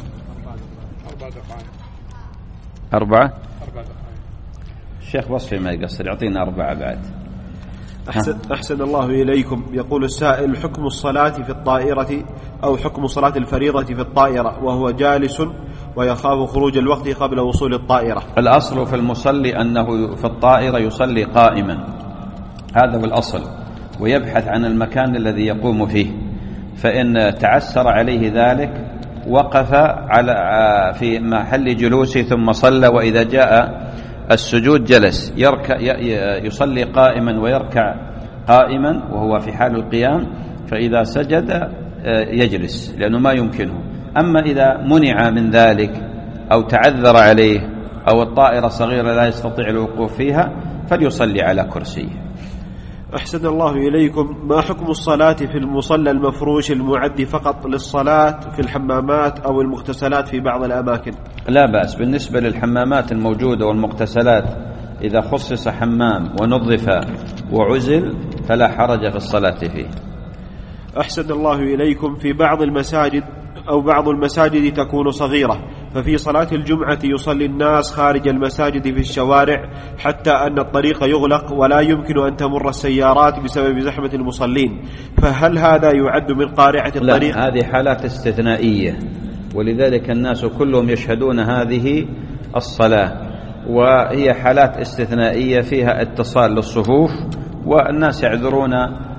4 الشيخ وصفي ما يقصر، يعطينا 4 بعد. أحسن الله إليكم. يقول السائل: حكم الصلاة في الطائرة أو حكم صلاة الفريضة في الطائرة وهو جالس ويخاف خروج الوقت قبل وصول الطائرة؟ الأصل في المصلي أنه في الطائرة يصلي قائما، هذا هو الأصل، ويبحث عن المكان الذي يقوم فيه. فإن تعسر عليه ذلك وقف في محل جلوسه ثم صلى، وإذا جاء السجود جلس، يصلي قائما ويركع قائما وهو في حال القيام، فإذا سجد يجلس لأنه ما يمكنه. أما إذا منع من ذلك أو تعذر عليه أو الطائرة صغيرة لا يستطيع الوقوف فيها فليصلي على كرسيه. أحسن الله إليكم، ما حكم الصلاة في المصلى المفروش المعد فقط للصلاة في الحمامات أو المغتسلات في بعض الأماكن؟ لا بأس. بالنسبة للحمامات الموجودة والمغتسلات إذا خصص حمام ونظف وعزل فلا حرج في الصلاة فيه. أحسن الله إليكم، في بعض المساجد أو بعض المساجد تكون صغيرة، ففي صلاة الجمعة يصلي الناس خارج المساجد في الشوارع حتى أن الطريق يغلق ولا يمكن أن تمر السيارات بسبب زحمة المصلين، فهل هذا يعد من قارعة الطريق؟ لا، هذه حالات استثنائية، ولذلك الناس كلهم يشهدون هذه الصلاة، وهي حالات استثنائية فيها اتصال للصفوف، والناس يعذرون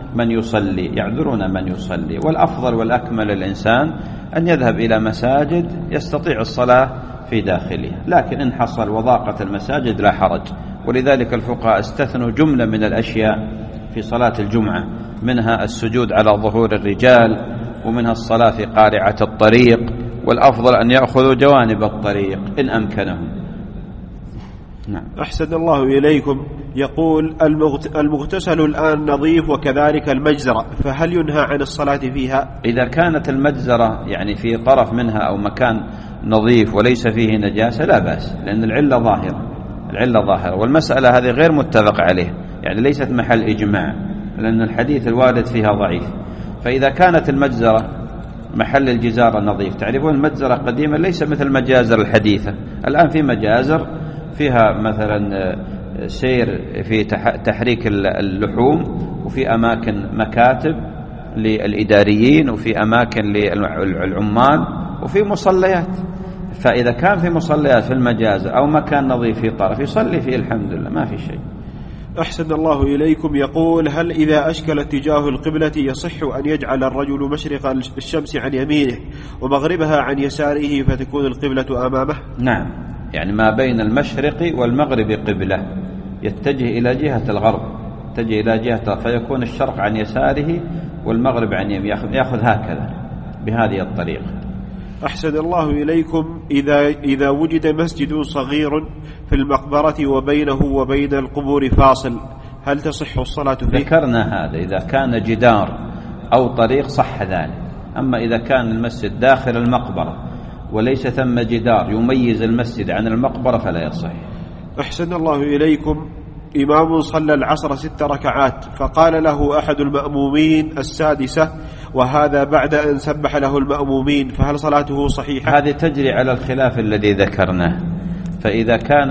من يصلي، والأفضل والأكمل الإنسان أن يذهب إلى مساجد يستطيع الصلاة في داخلها، لكن إن حصل وضاقت المساجد لا حرج. ولذلك الفقهاء استثنوا جملة من الأشياء في صلاة الجمعة، منها السجود على ظهور الرجال، ومنها الصلاة في قارعة الطريق، والأفضل أن يأخذوا جوانب الطريق إن أمكنهم. نعم. أحسن الله إليكم، يقول المغتسل الآن نظيف وكذلك المجزرة، فهل ينهى عن الصلاة فيها؟ إذا كانت المجزرة يعني في طرف منها أو مكان نظيف وليس فيه نجاسة لا بأس، لأن العلة ظاهرة، والمسألة هذه غير متفق عليه، يعني ليست محل إجماع، لأن الحديث الوارد فيها ضعيف. فإذا كانت المجزرة محل الجزارة نظيف، تعرفون المجزرة قديما ليس مثل المجازر الحديثة، الآن في مجازر فيها مثلا سير في تحريك اللحوم، وفي أماكن مكاتب للإداريين، وفي أماكن للعمال، وفي مصليات. فإذا كان في مصليات في المجازر أو مكان نظيف في طرف يصلي فيه الحمد لله ما في شيء. أحسن الله إليكم، يقول هل إذا أشكل اتجاه القبلة يصح أن يجعل الرجل مشرق الشمس عن يمينه ومغربها عن يساره فتكون القبلة أمامه؟ نعم، يعني ما بين المشرق والمغرب قبلة، يتجه إلى جهة الغرب، يتجه إلى جهة، فيكون الشرق عن يساره والمغرب عن يمينه، يأخذ هكذا بهذه الطريقة. أحسن الله إليكم، إذا وجد مسجد صغير في المقبرة وبينه وبين القبور فاصل، هل تصح الصلاة فيه؟ ذكرنا هذا، إذا كان جدار أو طريق صح ذلك، أما إذا كان المسجد داخل المقبرة وليس ثم جدار يميز المسجد عن المقبرة فلا يصح. أحسن الله إليكم، إمام صلى العصر 6 ركعات، فقال له أحد المأمومين 6، وهذا بعد أن سبح له المأمومين، فهل صلاته صحيحة؟ هذه تجري على الخلاف الذي ذكرناه. فإذا كان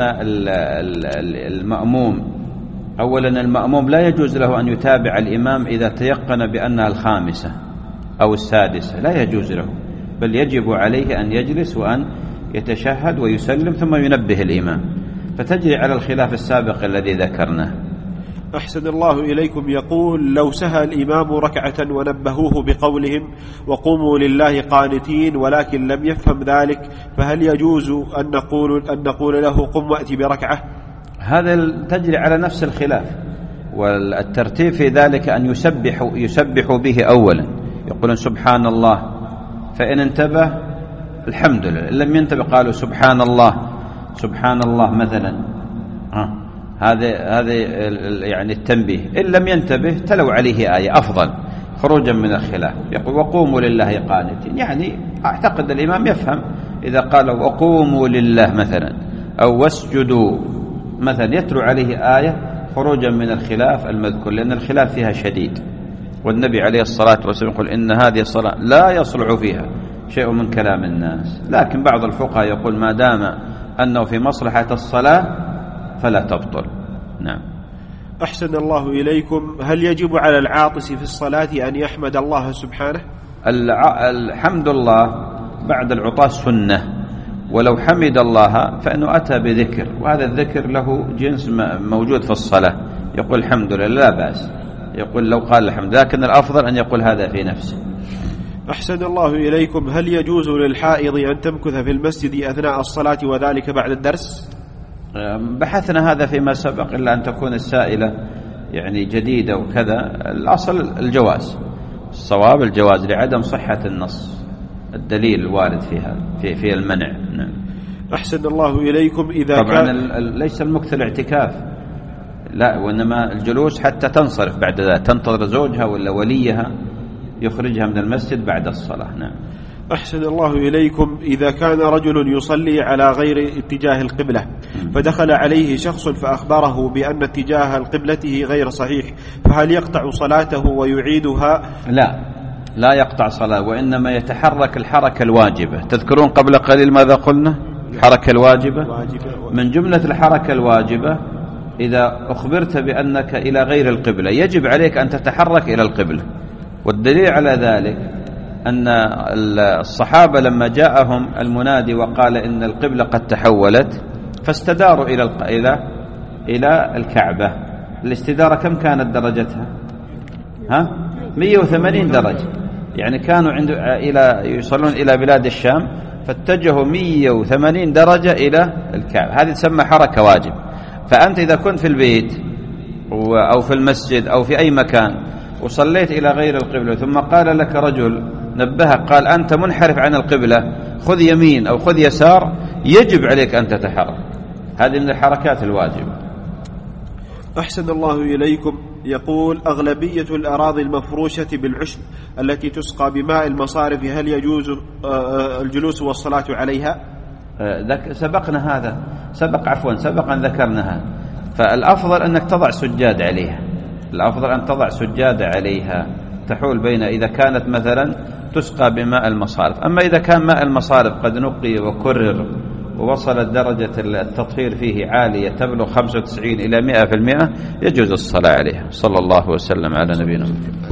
المأموم، أولا المأموم لا يجوز له أن يتابع الإمام إذا تيقن بأنها 5 أو 6، لا يجوز له، بل يجب عليه أن يجلس وأن يتشهد ويسلم ثم ينبه الإمام، فتجري على الخلاف السابق الذي ذكرناه. أحسن الله إليكم، يقول لو سهى الإمام ركعة ونبهوه بقولهم وقوموا لله قانتين ولكن لم يفهم ذلك، فهل يجوز أن نقول له قم وأتي بركعة؟ هذا تجري على نفس الخلاف، والترتيب في ذلك أن يسبحوا به أولا، يقولون سبحان الله، فإن انتبه الحمد لله، إن لم ينتبه قالوا سبحان الله مثلا، هذا يعني التنبيه. إن لم ينتبه تلوا عليه آية أفضل خروجا من الخلاف، يقول وقوموا لله قانتين، يعني أعتقد الإمام يفهم إذا قال وقوموا لله مثلا أو واسجدوا مثلا، يتلو عليه آية خروجا من الخلاف المذكور، لأن الخلاف فيها شديد، والنبي عليه الصلاة والسلام يقول إن هذه الصلاة لا يصلح فيها شيء من كلام الناس. لكن بعض الفقهاء يقول ما دام أنه في مصلحة الصلاة فلا تبطل. نعم. أحسن الله إليكم، هل يجب على العاطس في الصلاة أن يحمد الله سبحانه؟ الحمد لله بعد العطاس سنة، ولو حمد الله فإنه أتى بذكر، وهذا الذكر له جنس موجود في الصلاة، يقول الحمد لله لا بأس، يقول لو قال الحمد، لكن الأفضل أن يقول هذا في نفسه. أحسن الله إليكم، هل يجوز للحائض أن تمكث في المسجد أثناء الصلاة وذلك بعد الدرس؟ بحثنا هذا فيما سبق، إلا أن تكون السائلة يعني جديدة وكذا، الأصل الجواز، الصواب الجواز لعدم صحة النص، الدليل الوارد فيها في المنع. نعم. أحسن الله إليكم، إذا طبعا ليس المكث الاعتكاف، لا، وإنما الجلوس حتى تنصرف بعد ذلك، تنتظر زوجها ولا وليها يخرجها من المسجد بعد الصلاة. نعم. أحسن الله إليكم. إذا كان رجل يصلي على غير اتجاه القبلة فدخل عليه شخص فأخبره بأن اتجاه قبلته غير صحيح، فهل يقطع صلاته ويعيدها؟ لا يقطع صلاة، وإنما يتحرك الحركة الواجبة. تذكرون قبل قليل ماذا قلنا؟ الحركة الواجبة. من جملة الحركة الواجبة إذا أخبرت بأنك إلى غير القبلة يجب عليك أن تتحرك إلى القبلة. والدليل على ذلك أن الصحابة لما جاءهم المنادي وقال إن القبلة قد تحولت فاستداروا إلى الكعبة. الاستدارة كم كانت درجتها؟ 180 درجة. يعني كانوا يصلون إلى بلاد الشام فاتجهوا 180 درجة إلى الكعبة. هذه تسمى حركة واجب. فأنت إذا كنت في البيت أو في المسجد أو في أي مكان وصليت إلى غير القبلة ثم قال لك رجل نبهك قال أنت منحرف عن القبلة، خذ يمين أو خذ يسار، يجب عليك أن تتحرك. هذه من الحركات الواجبة. أحسن الله إليكم. يقول أغلبية الأراضي المفروشة بالعشب التي تسقى بماء المصارف هل يجوز الجلوس والصلاة عليها؟ سبقنا هذا، سبق أن ذكرناها. فالأفضل أنك تضع سجاد عليها، الأفضل أن تضع سجاد عليها تحول بين إذا كانت مثلا تسقى بماء المصارف. أما إذا كان ماء المصارف قد نقي وكرر ووصلت درجة التطهير فيه عالية تبلغ 95 إلى 100% يجوز الصلاة عليها. صلى الله وسلم على نبينا محمد.